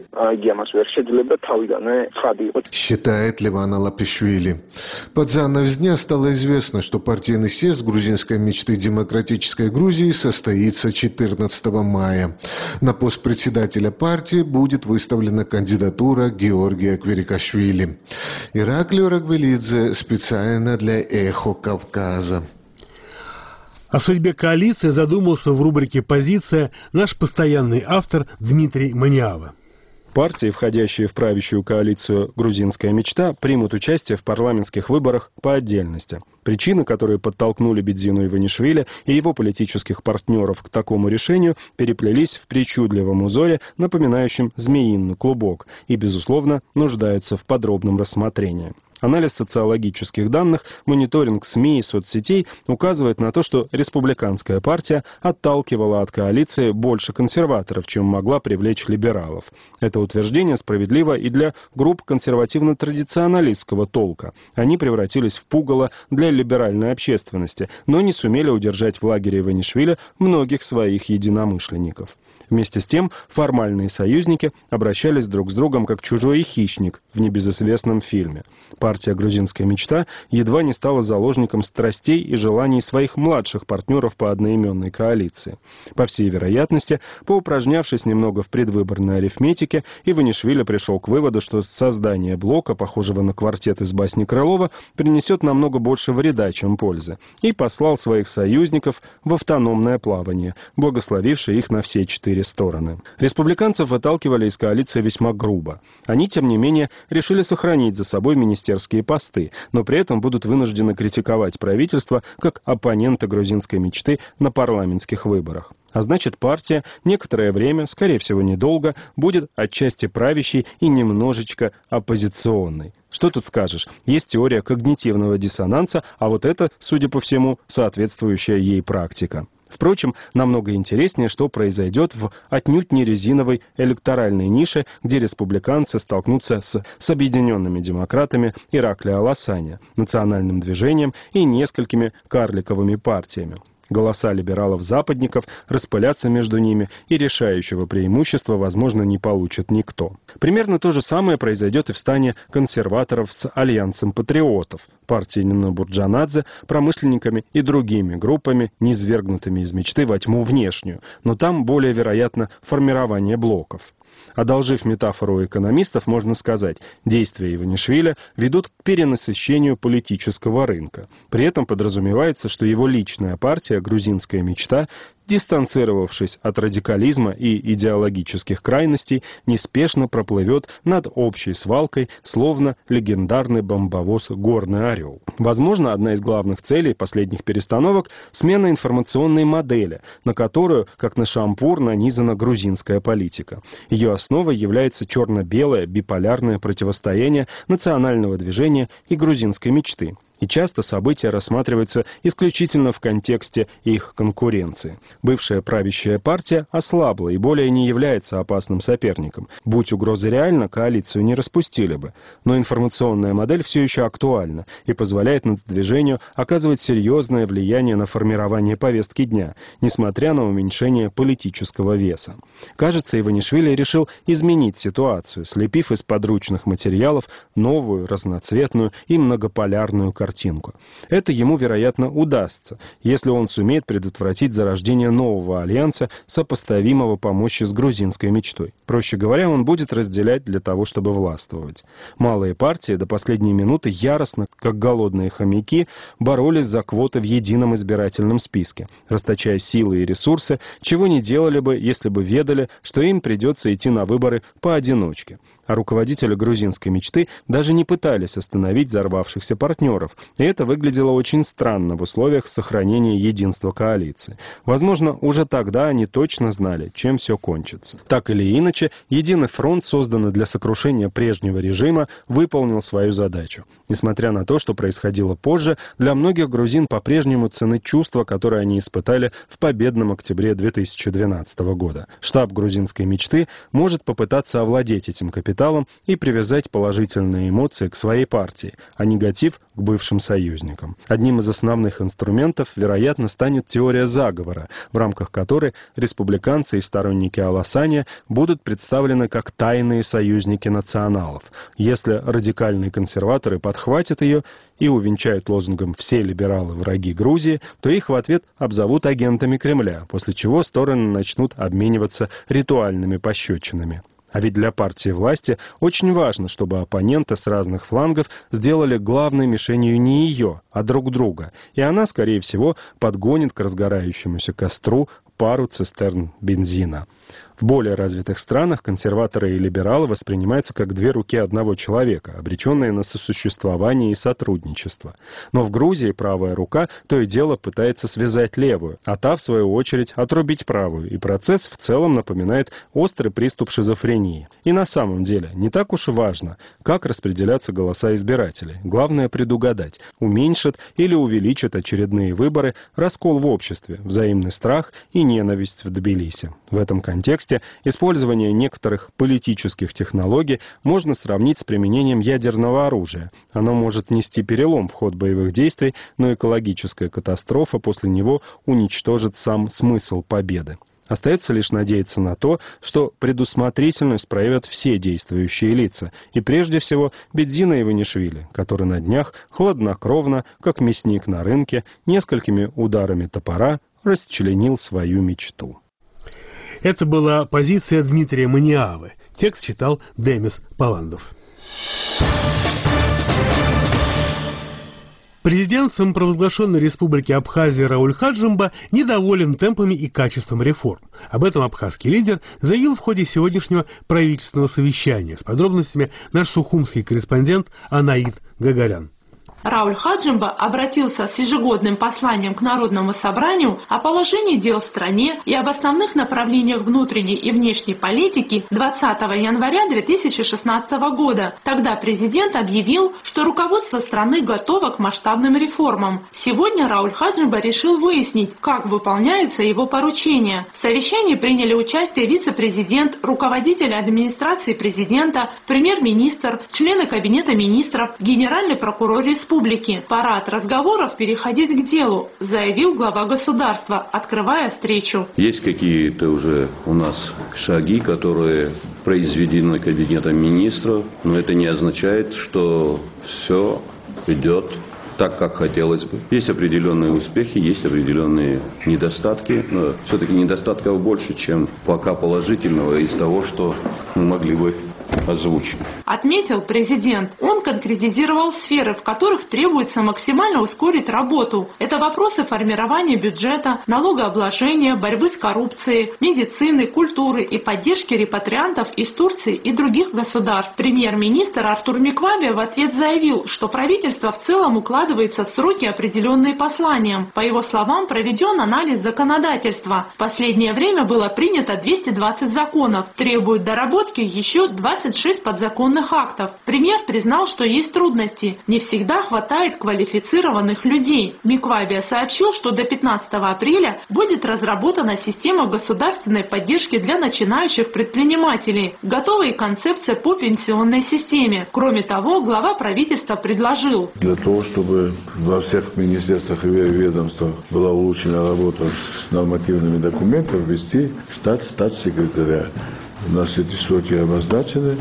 Считает Леван Алапишвили. Под занавес дня стало известно, что партийный съезд грузинской мечты демократической Грузии состоится четырнадцатого мая. На пост председателя партии будет выставлена кандидатура Георгия Квирикашвили. Ираклио Рагвелидзе специально для «Эхо Кавказа». О судьбе коалиции задумался в рубрике «Позиция» наш постоянный автор Дмитрий Маниава. Партии, входящие в правящую коалицию «Грузинская мечта», примут участие в парламентских выборах по отдельности. Причины, которые подтолкнули Бедзину Иванишвили и его политических партнеров к такому решению, переплелись в причудливом узоре, напоминающем змеиный клубок, и, безусловно, нуждаются в подробном рассмотрении. Анализ социологических данных, мониторинг СМИ и соцсетей указывает на то, что республиканская партия отталкивала от коалиции больше консерваторов, чем могла привлечь либералов. Это утверждение справедливо и для групп консервативно-традиционалистского толка. Они превратились в пугало для либеральной общественности, но не сумели удержать в лагере Иванишвили многих своих единомышленников. Вместе с тем, формальные союзники обращались друг с другом как чужой и хищник в небезызвестном фильме. Партия «Грузинская мечта» едва не стала заложником страстей и желаний своих младших партнеров по одноименной коалиции. По всей вероятности, поупражнявшись немного в предвыборной арифметике, Иванишвили пришел к выводу, что создание блока, похожего на квартет из басни Крылова, принесет намного больше вреда, чем пользы, и послал своих союзников в автономное плавание, благословившее их на все четыре обе стороны. Республиканцев выталкивали из коалиции весьма грубо. Они, тем не менее, решили сохранить за собой министерские посты, но при этом будут вынуждены критиковать правительство как оппоненты грузинской мечты на парламентских выборах. А значит, партия некоторое время, скорее всего недолго, будет отчасти правящей и немножечко оппозиционной. Что тут скажешь? Есть теория когнитивного диссонанса, а вот это, судя по всему, соответствующая ей практика. Впрочем, намного интереснее, что произойдет в отнюдь не резиновой электоральной нише, где республиканцы столкнутся с, с объединенными демократами Иракли Аласаня, национальным движением и несколькими карликовыми партиями. Голоса либералов-западников распылятся между ними, и решающего преимущества, возможно, не получит никто. Примерно то же самое произойдет и в стане консерваторов с Альянсом патриотов, партией Нино Бурджанадзе, промышленниками и другими группами, низвергнутыми из мечты во тьму внешнюю, но там более вероятно формирование блоков. Одолжив метафору экономистов, можно сказать, действия Иванишвили ведут к перенасыщению политического рынка. При этом подразумевается, что его личная партия «Грузинская мечта», дистанцировавшись от радикализма и идеологических крайностей, неспешно проплывет над общей свалкой, словно легендарный бомбовоз «Горный орел». Возможно, одна из главных целей последних перестановок – смена информационной модели, на которую, как на шампур, нанизана грузинская политика. Ее основой является черно-белое биполярное противостояние национального движения и грузинской мечты. И часто события рассматриваются исключительно в контексте их конкуренции. Бывшая правящая партия ослабла и более не является опасным соперником. Будь угроза реальна, коалицию не распустили бы. Но информационная модель все еще актуальна и позволяет нацдвижению оказывать серьезное влияние на формирование повестки дня, несмотря на уменьшение политического веса. Кажется, Иванишвили решил изменить ситуацию, слепив из подручных материалов новую, разноцветную и многополярную картину. Это ему, вероятно, удастся, если он сумеет предотвратить зарождение нового альянса, сопоставимого по мощи с грузинской мечтой. Проще говоря, он будет разделять для того, чтобы властвовать. Малые партии до последней минуты яростно, как голодные хомяки, боролись за квоты в едином избирательном списке, расточая силы и ресурсы, чего не делали бы, если бы ведали, что им придется идти на выборы поодиночке. А руководители грузинской мечты даже не пытались остановить взорвавшихся партнеров, и это выглядело очень странно в условиях сохранения единства коалиции. Возможно, уже тогда они точно знали, чем все кончится. Так или иначе, Единый фронт, созданный для сокрушения прежнего режима, выполнил свою задачу. Несмотря на то, что происходило позже, для многих грузин по-прежнему ценны чувства, которые они испытали в победном октябре две тысячи двенадцатого года. Штаб грузинской мечты может попытаться овладеть этим капиталом и привязать положительные эмоции к своей партии, а негатив к бывшим союзникам. Одним из основных инструментов, вероятно, станет теория заговора, в рамках которой республиканцы и сторонники Аласаня будут представлены как тайные союзники националов. Если радикальные консерваторы подхватят ее и увенчают лозунгом «все либералы враги Грузии», то их в ответ обзовут агентами Кремля, после чего стороны начнут обмениваться ритуальными пощечинами. А ведь для партии власти очень важно, чтобы оппоненты с разных флангов сделали главной мишенью не ее, а друг друга. И она, скорее всего, подгонит к разгорающемуся костру пару цистерн бензина. В более развитых странах консерваторы и либералы воспринимаются как две руки одного человека, обреченные на сосуществование и сотрудничество. Но в Грузии правая рука то и дело пытается связать левую, а та, в свою очередь, отрубить правую, и процесс в целом напоминает острый приступ шизофрении. И на самом деле не так уж и важно, как распределятся голоса избирателей. Главное предугадать, уменьшит или увеличит очередные выборы раскол в обществе, взаимный страх и ненависть в Тбилиси. В этом контексте использование некоторых политических технологий можно сравнить с применением ядерного оружия. Оно может нести перелом в ход боевых действий, но экологическая катастрофа после него уничтожит сам смысл победы. Остается лишь надеяться на то, что предусмотрительность проявят все действующие лица, и прежде всего Бедзина Иванишвили, который на днях хладнокровно, как мясник на рынке, несколькими ударами топора расчленил свою мечту. Это была позиция Дмитрия Маниавы. Текст читал Демис Паландов. Президент самопровозглашенной республики Абхазия Рауль Хаджимба недоволен темпами и качеством реформ. Об этом абхазский лидер заявил в ходе сегодняшнего правительственного совещания. С подробностями наш сухумский корреспондент Анаид Гагарян. Рауль Хаджимба обратился с ежегодным посланием к Народному собранию о положении дел в стране и об основных направлениях внутренней и внешней политики двадцатого января две тысячи шестнадцатого года. Тогда президент объявил, что руководство страны готово к масштабным реформам. Сегодня Рауль Хаджимба решил выяснить, как выполняются его поручения. В совещании приняли участие вице-президент, руководитель администрации президента, премьер-министр, члены кабинета министров, генеральный прокурор республики. Пора от разговоров переходить к делу, заявил глава государства, открывая встречу. Есть какие-то уже у нас шаги, которые произведены кабинетом министров, но это не означает, что все идет так, как хотелось бы. Есть определенные успехи, есть определенные недостатки, но все-таки недостатков больше, чем пока положительного из того, что мы могли бы озвучить. Отметил президент. Он конкретизировал сферы, в которых требуется максимально ускорить работу. Это вопросы формирования бюджета, налогообложения, борьбы с коррупцией, медицины, культуры и поддержки репатриантов из Турции и других государств. Премьер-министр Артур Миквабе в ответ заявил, что правительство в целом укладывается в сроки, определенные посланием. По его словам, проведен анализ законодательства. В последнее время было принято двести двадцать законов. Требуют доработки еще двадцать шесть подзаконных актов. Премьер признал, что есть трудности. Не всегда хватает квалифицированных людей. Миквабе сообщил, что до пятнадцатого апреля будет разработана система государственной поддержки для начинающих предпринимателей. Готова и концепция по пенсионной системе. Кроме того, глава правительства предложил: для того, чтобы во всех министерствах и ведомствах была улучшена работа с нормативными документами, ввести штат статс-секретаря. У нас эти сроки обозначены,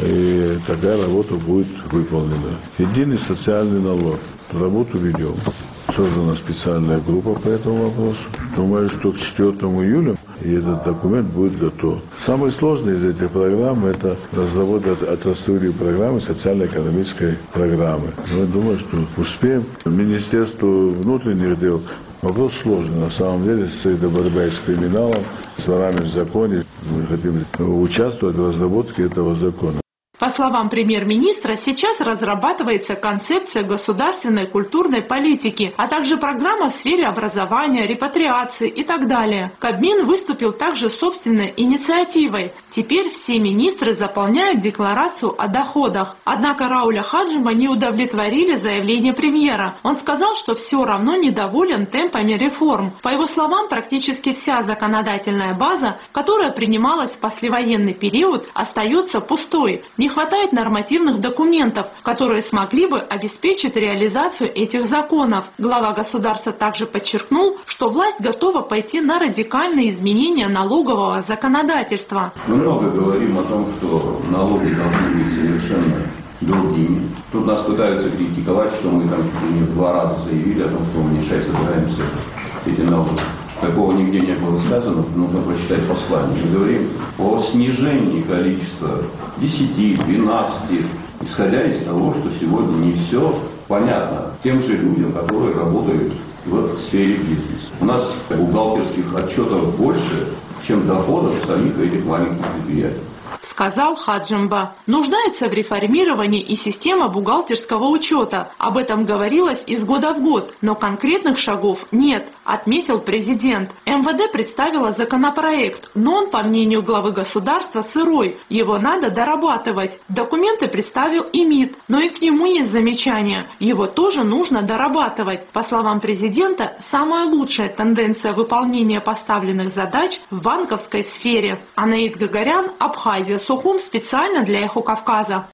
и такая работа будет выполнена. Единый социальный налог. Работу ведем. Создана специальная группа по этому вопросу. Думаю, что к четвёртому июля этот документ будет готов. Самое сложное из этих программ – это разработать отраслевые программы, социально-экономической программы. Но я думаю, что успеем. Министерство внутренних дел вопрос сложный. На самом деле, с этой борьбой с криминалом, с ворами в законе, мы хотим участвовать в разработке этого закона. По словам премьер-министра, сейчас разрабатывается концепция государственной культурной политики, а также программа в сфере образования, репатриации и так далее. Кабмин выступил также с собственной инициативой. Теперь все министры заполняют декларацию о доходах. Однако Рауля Хаджимба не удовлетворили заявление премьера. Он сказал, что все равно недоволен темпами реформ. По его словам, практически вся законодательная база, которая принималась в послевоенный период, остается пустой. Не хватает нормативных документов, которые смогли бы обеспечить реализацию этих законов. Глава государства также подчеркнул, что власть готова пойти на радикальные изменения налогового законодательства. Мы много говорим о том, что налоги должны быть совершенно другими. Тут нас пытаются критиковать, что мы там чуть ли не в два раза заявили о том, что уменьшать собираемся эти налоги. Такого нигде не было сказано, нужно прочитать послание. Мы говорим о снижении количества десяти, двенадцати, исходя из того, что сегодня не все понятно тем же людям, которые работают в сфере бизнеса. У нас бухгалтерских отчетов больше, чем доходов самих этих маленьких предприятий. Сказал Хаджимба. Нуждается в реформировании и система бухгалтерского учета. Об этом говорилось из года в год, но конкретных шагов нет, отметил президент. эм вэ дэ представила законопроект, но он, по мнению главы государства, сырой. Его надо дорабатывать. Документы представил и МИД, но и к нему есть замечания. Его тоже нужно дорабатывать. По словам президента, самая лучшая тенденция выполнения поставленных задач в банковской сфере. Анаид Гагарян, Абхазия, Сухум, специально для Эхо Кавказа.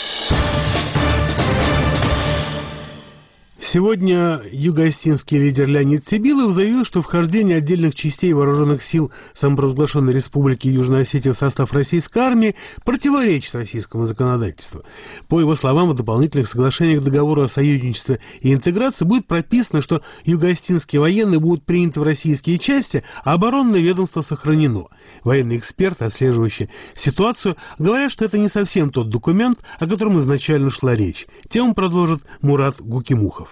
Сегодня юго-осетинский лидер Леонид Сибилов заявил, что вхождение отдельных частей вооруженных сил самопровозглашенной республики Южная Осетия в состав российской армии противоречит российскому законодательству. По его словам, в дополнительных соглашениях договора о союзничестве и интеграции будет прописано, что юго-осетинские военные будут приняты в российские части, а оборонное ведомство сохранено. Военные эксперты, отслеживающие ситуацию, говорят, что это не совсем тот документ, о котором изначально шла речь. Тему продолжит Мурат Гукимухов.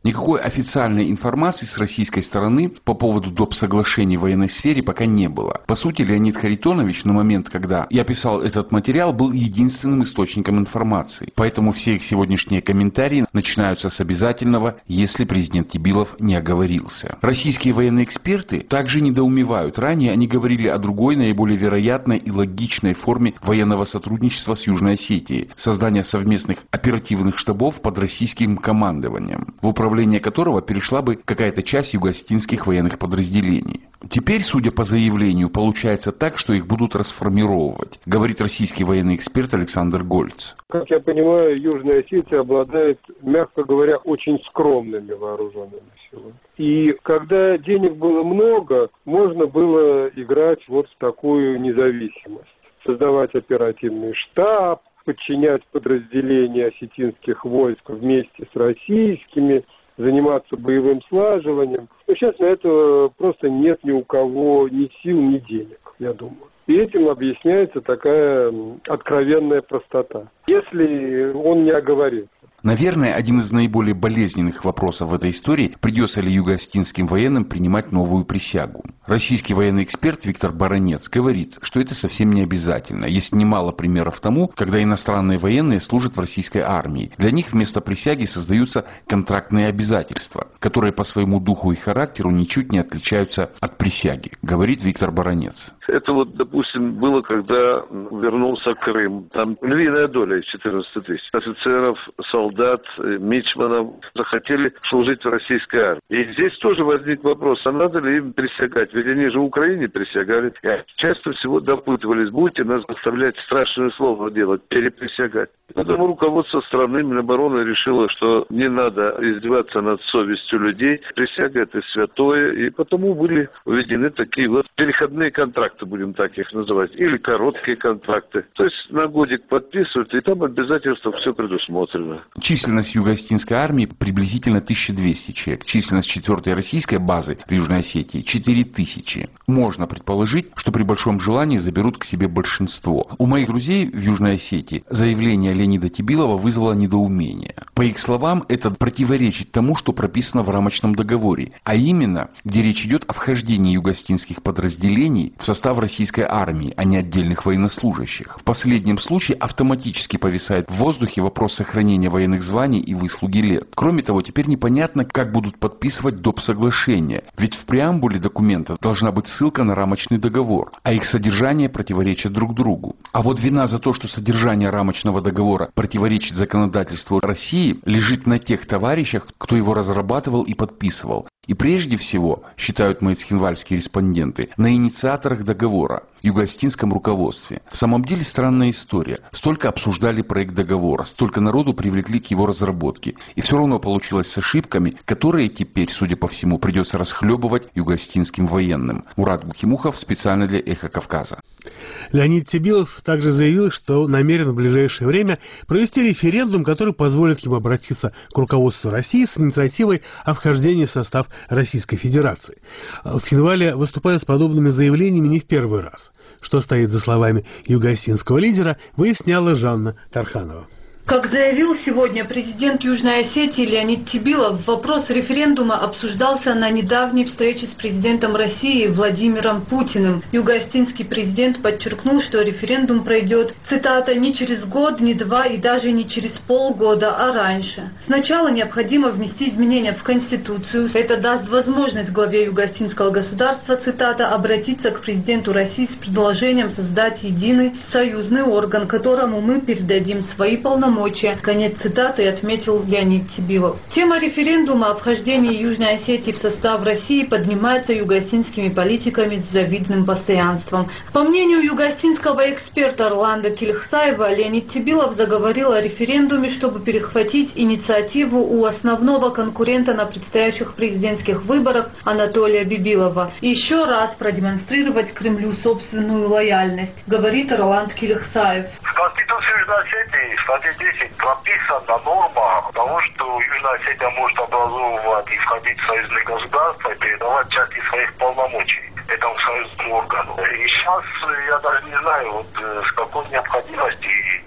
Никакой официальной информации с российской стороны по поводу доп. Соглашений в военной сфере пока не было. По сути, Леонид Харитонович на момент, когда я писал этот материал, был единственным источником информации. Поэтому все их сегодняшние комментарии начинаются с обязательного «если президент Тебилов не оговорился». Российские военные эксперты также недоумевают. Ранее они говорили о другой, наиболее вероятной и логичной форме военного сотрудничества с Южной Осетией – создание совместных оперативных штабов под российским командованием, в управление которого перешла бы какая-то часть юго-осетинских военных подразделений. Теперь, судя по заявлению, получается так, что их будут расформировать, говорит российский военный эксперт Александр Гольц. Как я понимаю, Южная Осетия обладает, мягко говоря, очень скромными вооруженными силами. И когда денег было много, можно было играть вот в такую независимость. Создавать оперативный штаб, подчинять подразделения осетинских войск вместе с российскими, заниматься боевым слаживанием. Но сейчас на это просто нет ни у кого ни сил, ни денег, я думаю. И этим объясняется такая откровенная простота. Если он не оговорится. Наверное, один из наиболее болезненных вопросов в этой истории – придется ли юго-осетинским военным принимать новую присягу. Российский военный эксперт Виктор Баранец говорит, что это совсем не обязательно. Есть немало примеров тому, когда иностранные военные служат в российской армии. Для них вместо присяги создаются контрактные обязательства, которые по своему духу и характеру ничуть не отличаются от присяги, говорит Виктор Баранец. Это вот, допустим, было, когда вернулся Крым. Там львиная доля из четырнадцати тысяч офицеров, солдат, мичманов захотели служить в российской армии. И здесь тоже возник вопрос, а надо ли им присягать? Ведь они же в Украине присягали. И часто всего допытывались, будете нас заставлять страшное слово делать, переприсягать. Поэтому руководство страны, Минобороны решило, что не надо издеваться над совестью людей. Присяга — это святое. И потому были введены такие вот переходные контракты, будем так их называть, или короткие контракты. То есть на годик подписывают, и там обязательства все предусмотрено. Численность юго-осетинской армии приблизительно тысяча двести человек. Численность четвертой российской базы в Южной Осетии четыре тысячи. Можно предположить, что при большом желании заберут к себе большинство. У моих друзей в Южной Осетии заявление Леонида Тебилова вызвало недоумение. По их словам, это противоречит тому, что прописано в рамочном договоре, а именно, где речь идет о вхождении юго-осетинских подразделений в состав российской армии, а не отдельных военнослужащих. В последнем случае автоматически повисает в воздухе вопрос сохранения военных званий и выслуги лет. Кроме того, теперь непонятно, как будут подписывать доп. Соглашения, ведь в преамбуле документа должна быть ссылка на рамочный договор, а их содержание противоречит друг другу. А вот вина за то, что содержание рамочного договора противоречит законодательству России, лежит на тех товарищах, кто его разрабатывал и подписывал. И прежде всего, считают мои цхинвальские респонденты, на инициаторах договора, юго-осетинском руководстве. В самом деле странная история. Столько обсуждали проект договора, столько народу привлекли к его разработке. И все равно получилось с ошибками, которые теперь, судя по всему, придется расхлебывать юго-осетинским военным. Мурат Гукимухов специально для «Эхо Кавказа». Леонид Тебилов также заявил, что намерен в ближайшее время провести референдум, который позволит ему обратиться к руководству России с инициативой о вхождении в состав Российской Федерации. В Цхинвале выступают с подобными заявлениями не в первый раз. Что стоит за словами юго-осетинского лидера, выясняла Жанна Тарханова. Как заявил сегодня президент Южной Осетии Леонид Тебилов, вопрос референдума обсуждался на недавней встрече с президентом России Владимиром Путиным. Юго-осетинский президент подчеркнул, что референдум пройдет, цитата, «не через год, не два и даже не через полгода, а раньше. Сначала необходимо внести изменения в Конституцию. Это даст возможность главе юго-осетинского государства, цитата, обратиться к президенту России с предложением создать единый союзный орган, которому мы передадим свои полномочия». Конец цитаты, отметил Леонид Тебилов. Тема референдума о вхождении Южной Осетии в состав России поднимается юго-осетинскими политиками с завидным постоянством. По мнению юго-осетинского эксперта Орландо Килихсаева, Леонид Тебилов заговорил о референдуме, чтобы перехватить инициативу у основного конкурента на предстоящих президентских выборах Анатолия Бибилова и еще раз продемонстрировать Кремлю собственную лояльность, говорит Орландо Килихсаев. В Конституции Южной Осетии в статье десять прописана норма того, что Южная Осетия может образовывать и входить в союзные государства и передавать части своих полномочий этому союзному органу. И сейчас я даже не знаю, вот с какой необходимости и целью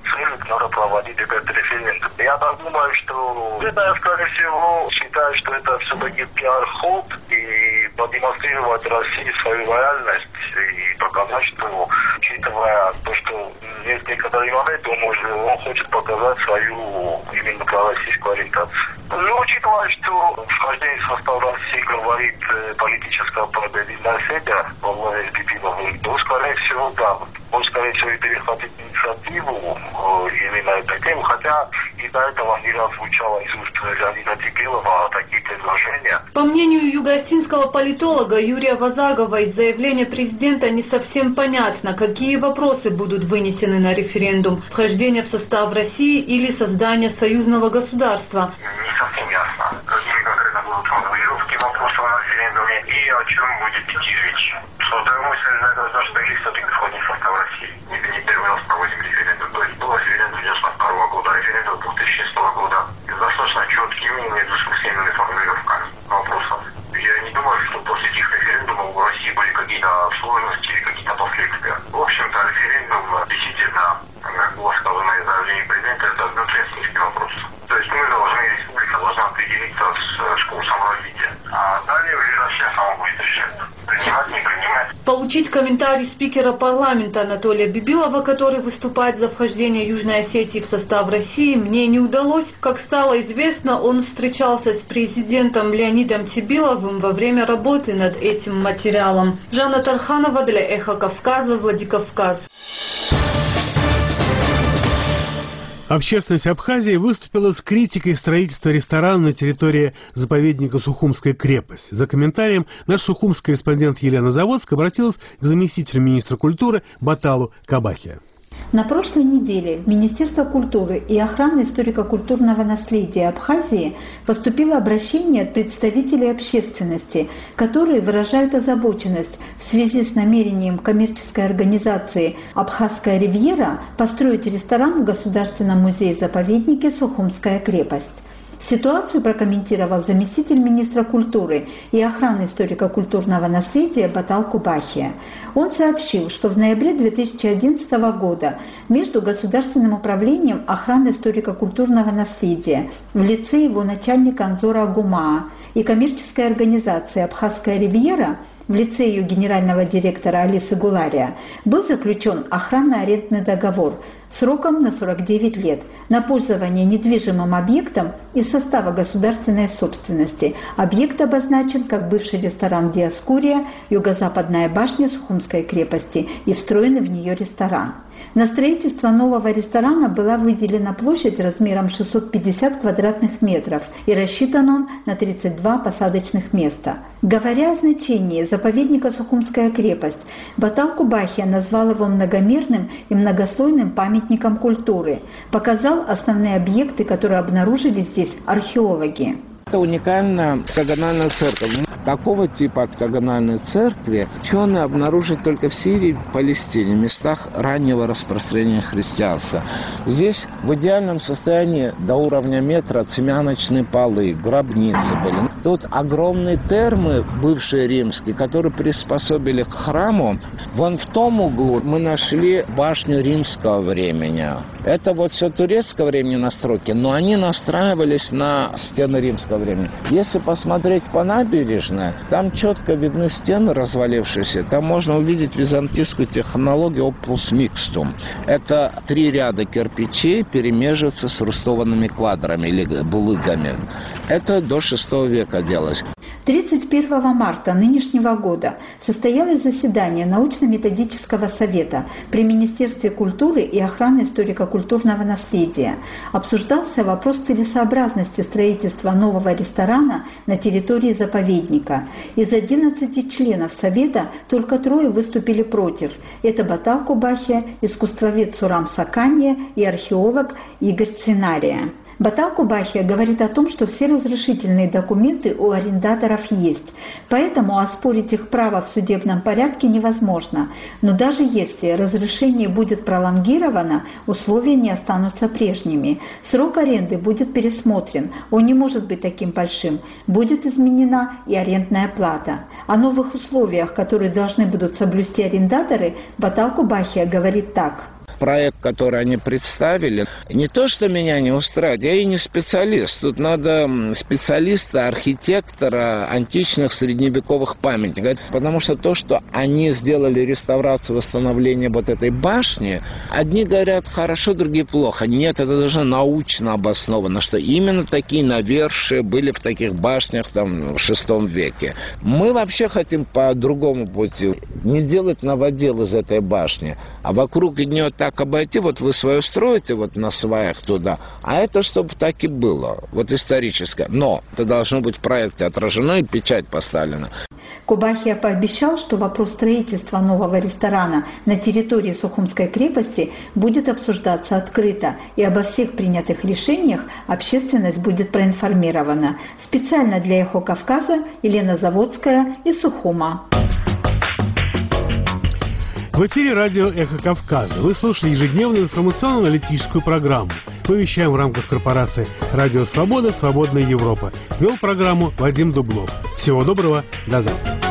надо проводить этот референдум. Я так думаю, что это, скорее всего, считаю, что это все-таки пиар-ход и продемонстрировать России свою лояльность и показать, что, учитывая то, что есть некоторые моменты, он, может, он хочет показать свою именно пророссийскую ориентацию. Но учитывая, что вхождение в состав России говорит политическая правительная сеть во главе с Бибиловым, то, скорее всего, да, он, скорее всего, и перехватит инициативу именно этой темы, хотя и до этого не раз звучало из уст Леонида Бибилова такие предложения. По мнению юго-осетинского политолога Юрия Вазагова, из заявления президента не совсем понятно, какие вопросы будут вынесены на референдум: вхождение в состав России или создание союзного государства. Не совсем ясно, какие конкретно будут формулировки вопросов на референдуме и о чем будет идти речь. Создаем союзное государство или все-таки входит в состав России. Это не первый раз проводим референдум. То есть был референдум две тысячи второго года, референдум две тысячи шестого года. Достаточно четкими недвусмысленными формулировками вопросов. Я не думаю, что после этих референдумов в России были какие-то сложности или какие-то последствия. В общем-то, референдум действительно, как было сказано из заявления президента, это внутрироссийский вопрос. То есть мы должны, республика должна определиться с, с курсом развития. А далее уже Россия сама будет решать, принимать, не принимать. Получить комментарий спикера парламента Анатолия Бибилова, который выступает за вхождение Южной Осетии в состав России, мне не удалось. Как стало известно, он встречался с президентом Леонидом Тибиловым во время работы над этим материалом. Жанна Тарханова для Эхо Кавказа, Владикавказ. Общественность Абхазии выступила с критикой строительства ресторана на территории заповедника Сухумская крепость. За комментарием наш сухумский корреспондент Елена Заводская обратилась к заместителю министра культуры Баталу Кабахе. На прошлой неделе Министерство культуры и охраны историко-культурного наследия Абхазии поступило обращение от представителей общественности, которые выражают озабоченность в связи с намерением коммерческой организации «Абхазская ривьера» построить ресторан в Государственном музее-заповеднике «Сухумская крепость». Ситуацию прокомментировал заместитель министра культуры и охраны историко-культурного наследия Батал Кубахия. Он сообщил, что в ноябре две тысячи одиннадцатого года между Государственным управлением охраны историко-культурного наследия в лице его начальника Анзора Агумаа и коммерческой организации «Абхазская ривьера» в лице ее генерального директора Алисы Гулария был заключен охранно-арендный договор сроком на сорок девять лет на пользование недвижимым объектом из состава государственной собственности. Объект обозначен как бывший ресторан «Диаскурия», юго-западная башня Сухумской крепости и встроенный в нее ресторан. На строительство нового ресторана была выделена площадь размером шестьсот пятьдесят квадратных метров и рассчитан он на тридцать два посадочных места. Говоря о значении заповедника Сухумская крепость, Батал Кубахия назвал его многомерным и многослойным памятником культуры, показал основные объекты, которые обнаружили здесь археологи. Это уникальная октагональная церковь. Такого типа октагональной церкви ученые обнаружили только в Сирии и Палестине, местах раннего распространения христианства. Здесь в идеальном состоянии до уровня метра цемяночные полы, гробницы были. Тут огромные термы, бывшие римские, которые приспособили к храму. Вон в том углу мы нашли башню римского времени. Это вот все турецкого времени настройки, но они настраивались на стены римского времени. Если посмотреть по набережной, там четко видны стены развалившиеся. Там можно увидеть византийскую технологию opus mixtum. Это три ряда кирпичей перемеживаются с рустованными квадрами или булыгами. Это до шестого века делалось. тридцать первого марта нынешнего года состоялось заседание научно-методического совета при Министерстве культуры и охраны историко-культурного наследия. Обсуждался вопрос целесообразности строительства нового ресторана на территории заповедника. Из одиннадцати членов совета только трое выступили против. Это Батал Кубахия, искусствовед Сурам Сакания и археолог Игорь Цинария. Батал Кубахия говорит о том, что все разрешительные документы у арендаторов есть, поэтому оспорить их право в судебном порядке невозможно. Но даже если разрешение будет пролонгировано, условия не останутся прежними. Срок аренды будет пересмотрен, он не может быть таким большим. Будет изменена и арендная плата. О новых условиях, которые должны будут соблюсти арендаторы, Батал Кубахия говорит так. Проект, который они представили, не то, что меня не устраивает, я и не специалист. Тут надо специалиста, архитектора античных средневековых памятников. Потому что то, что они сделали реставрацию, восстановление вот этой башни, одни говорят хорошо, другие плохо. Нет, это даже научно обосновано, что именно такие навершия были в таких башнях там, в шестом веке. Мы вообще хотим по другому пути. Не делать новодел из этой башни, а вокруг нее так обойти, вот вы свое строите вот на сваях туда, а это чтобы так и было, вот историческое. Но это должно быть в проекте отражено и печать поставлена. Кубахия пообещал, что вопрос строительства нового ресторана на территории Сухумской крепости будет обсуждаться открыто, и обо всех принятых решениях общественность будет проинформирована. Специально для «Эхо Кавказа» Елена Заводская из Сухума. В эфире радио «Эхо Кавказа». Вы слушали ежедневную информационно-аналитическую программу. Мы вещаем в рамках корпорации «Радио Свобода. Свободная Европа». Вел программу Вадим Дублов. Всего доброго. До завтра.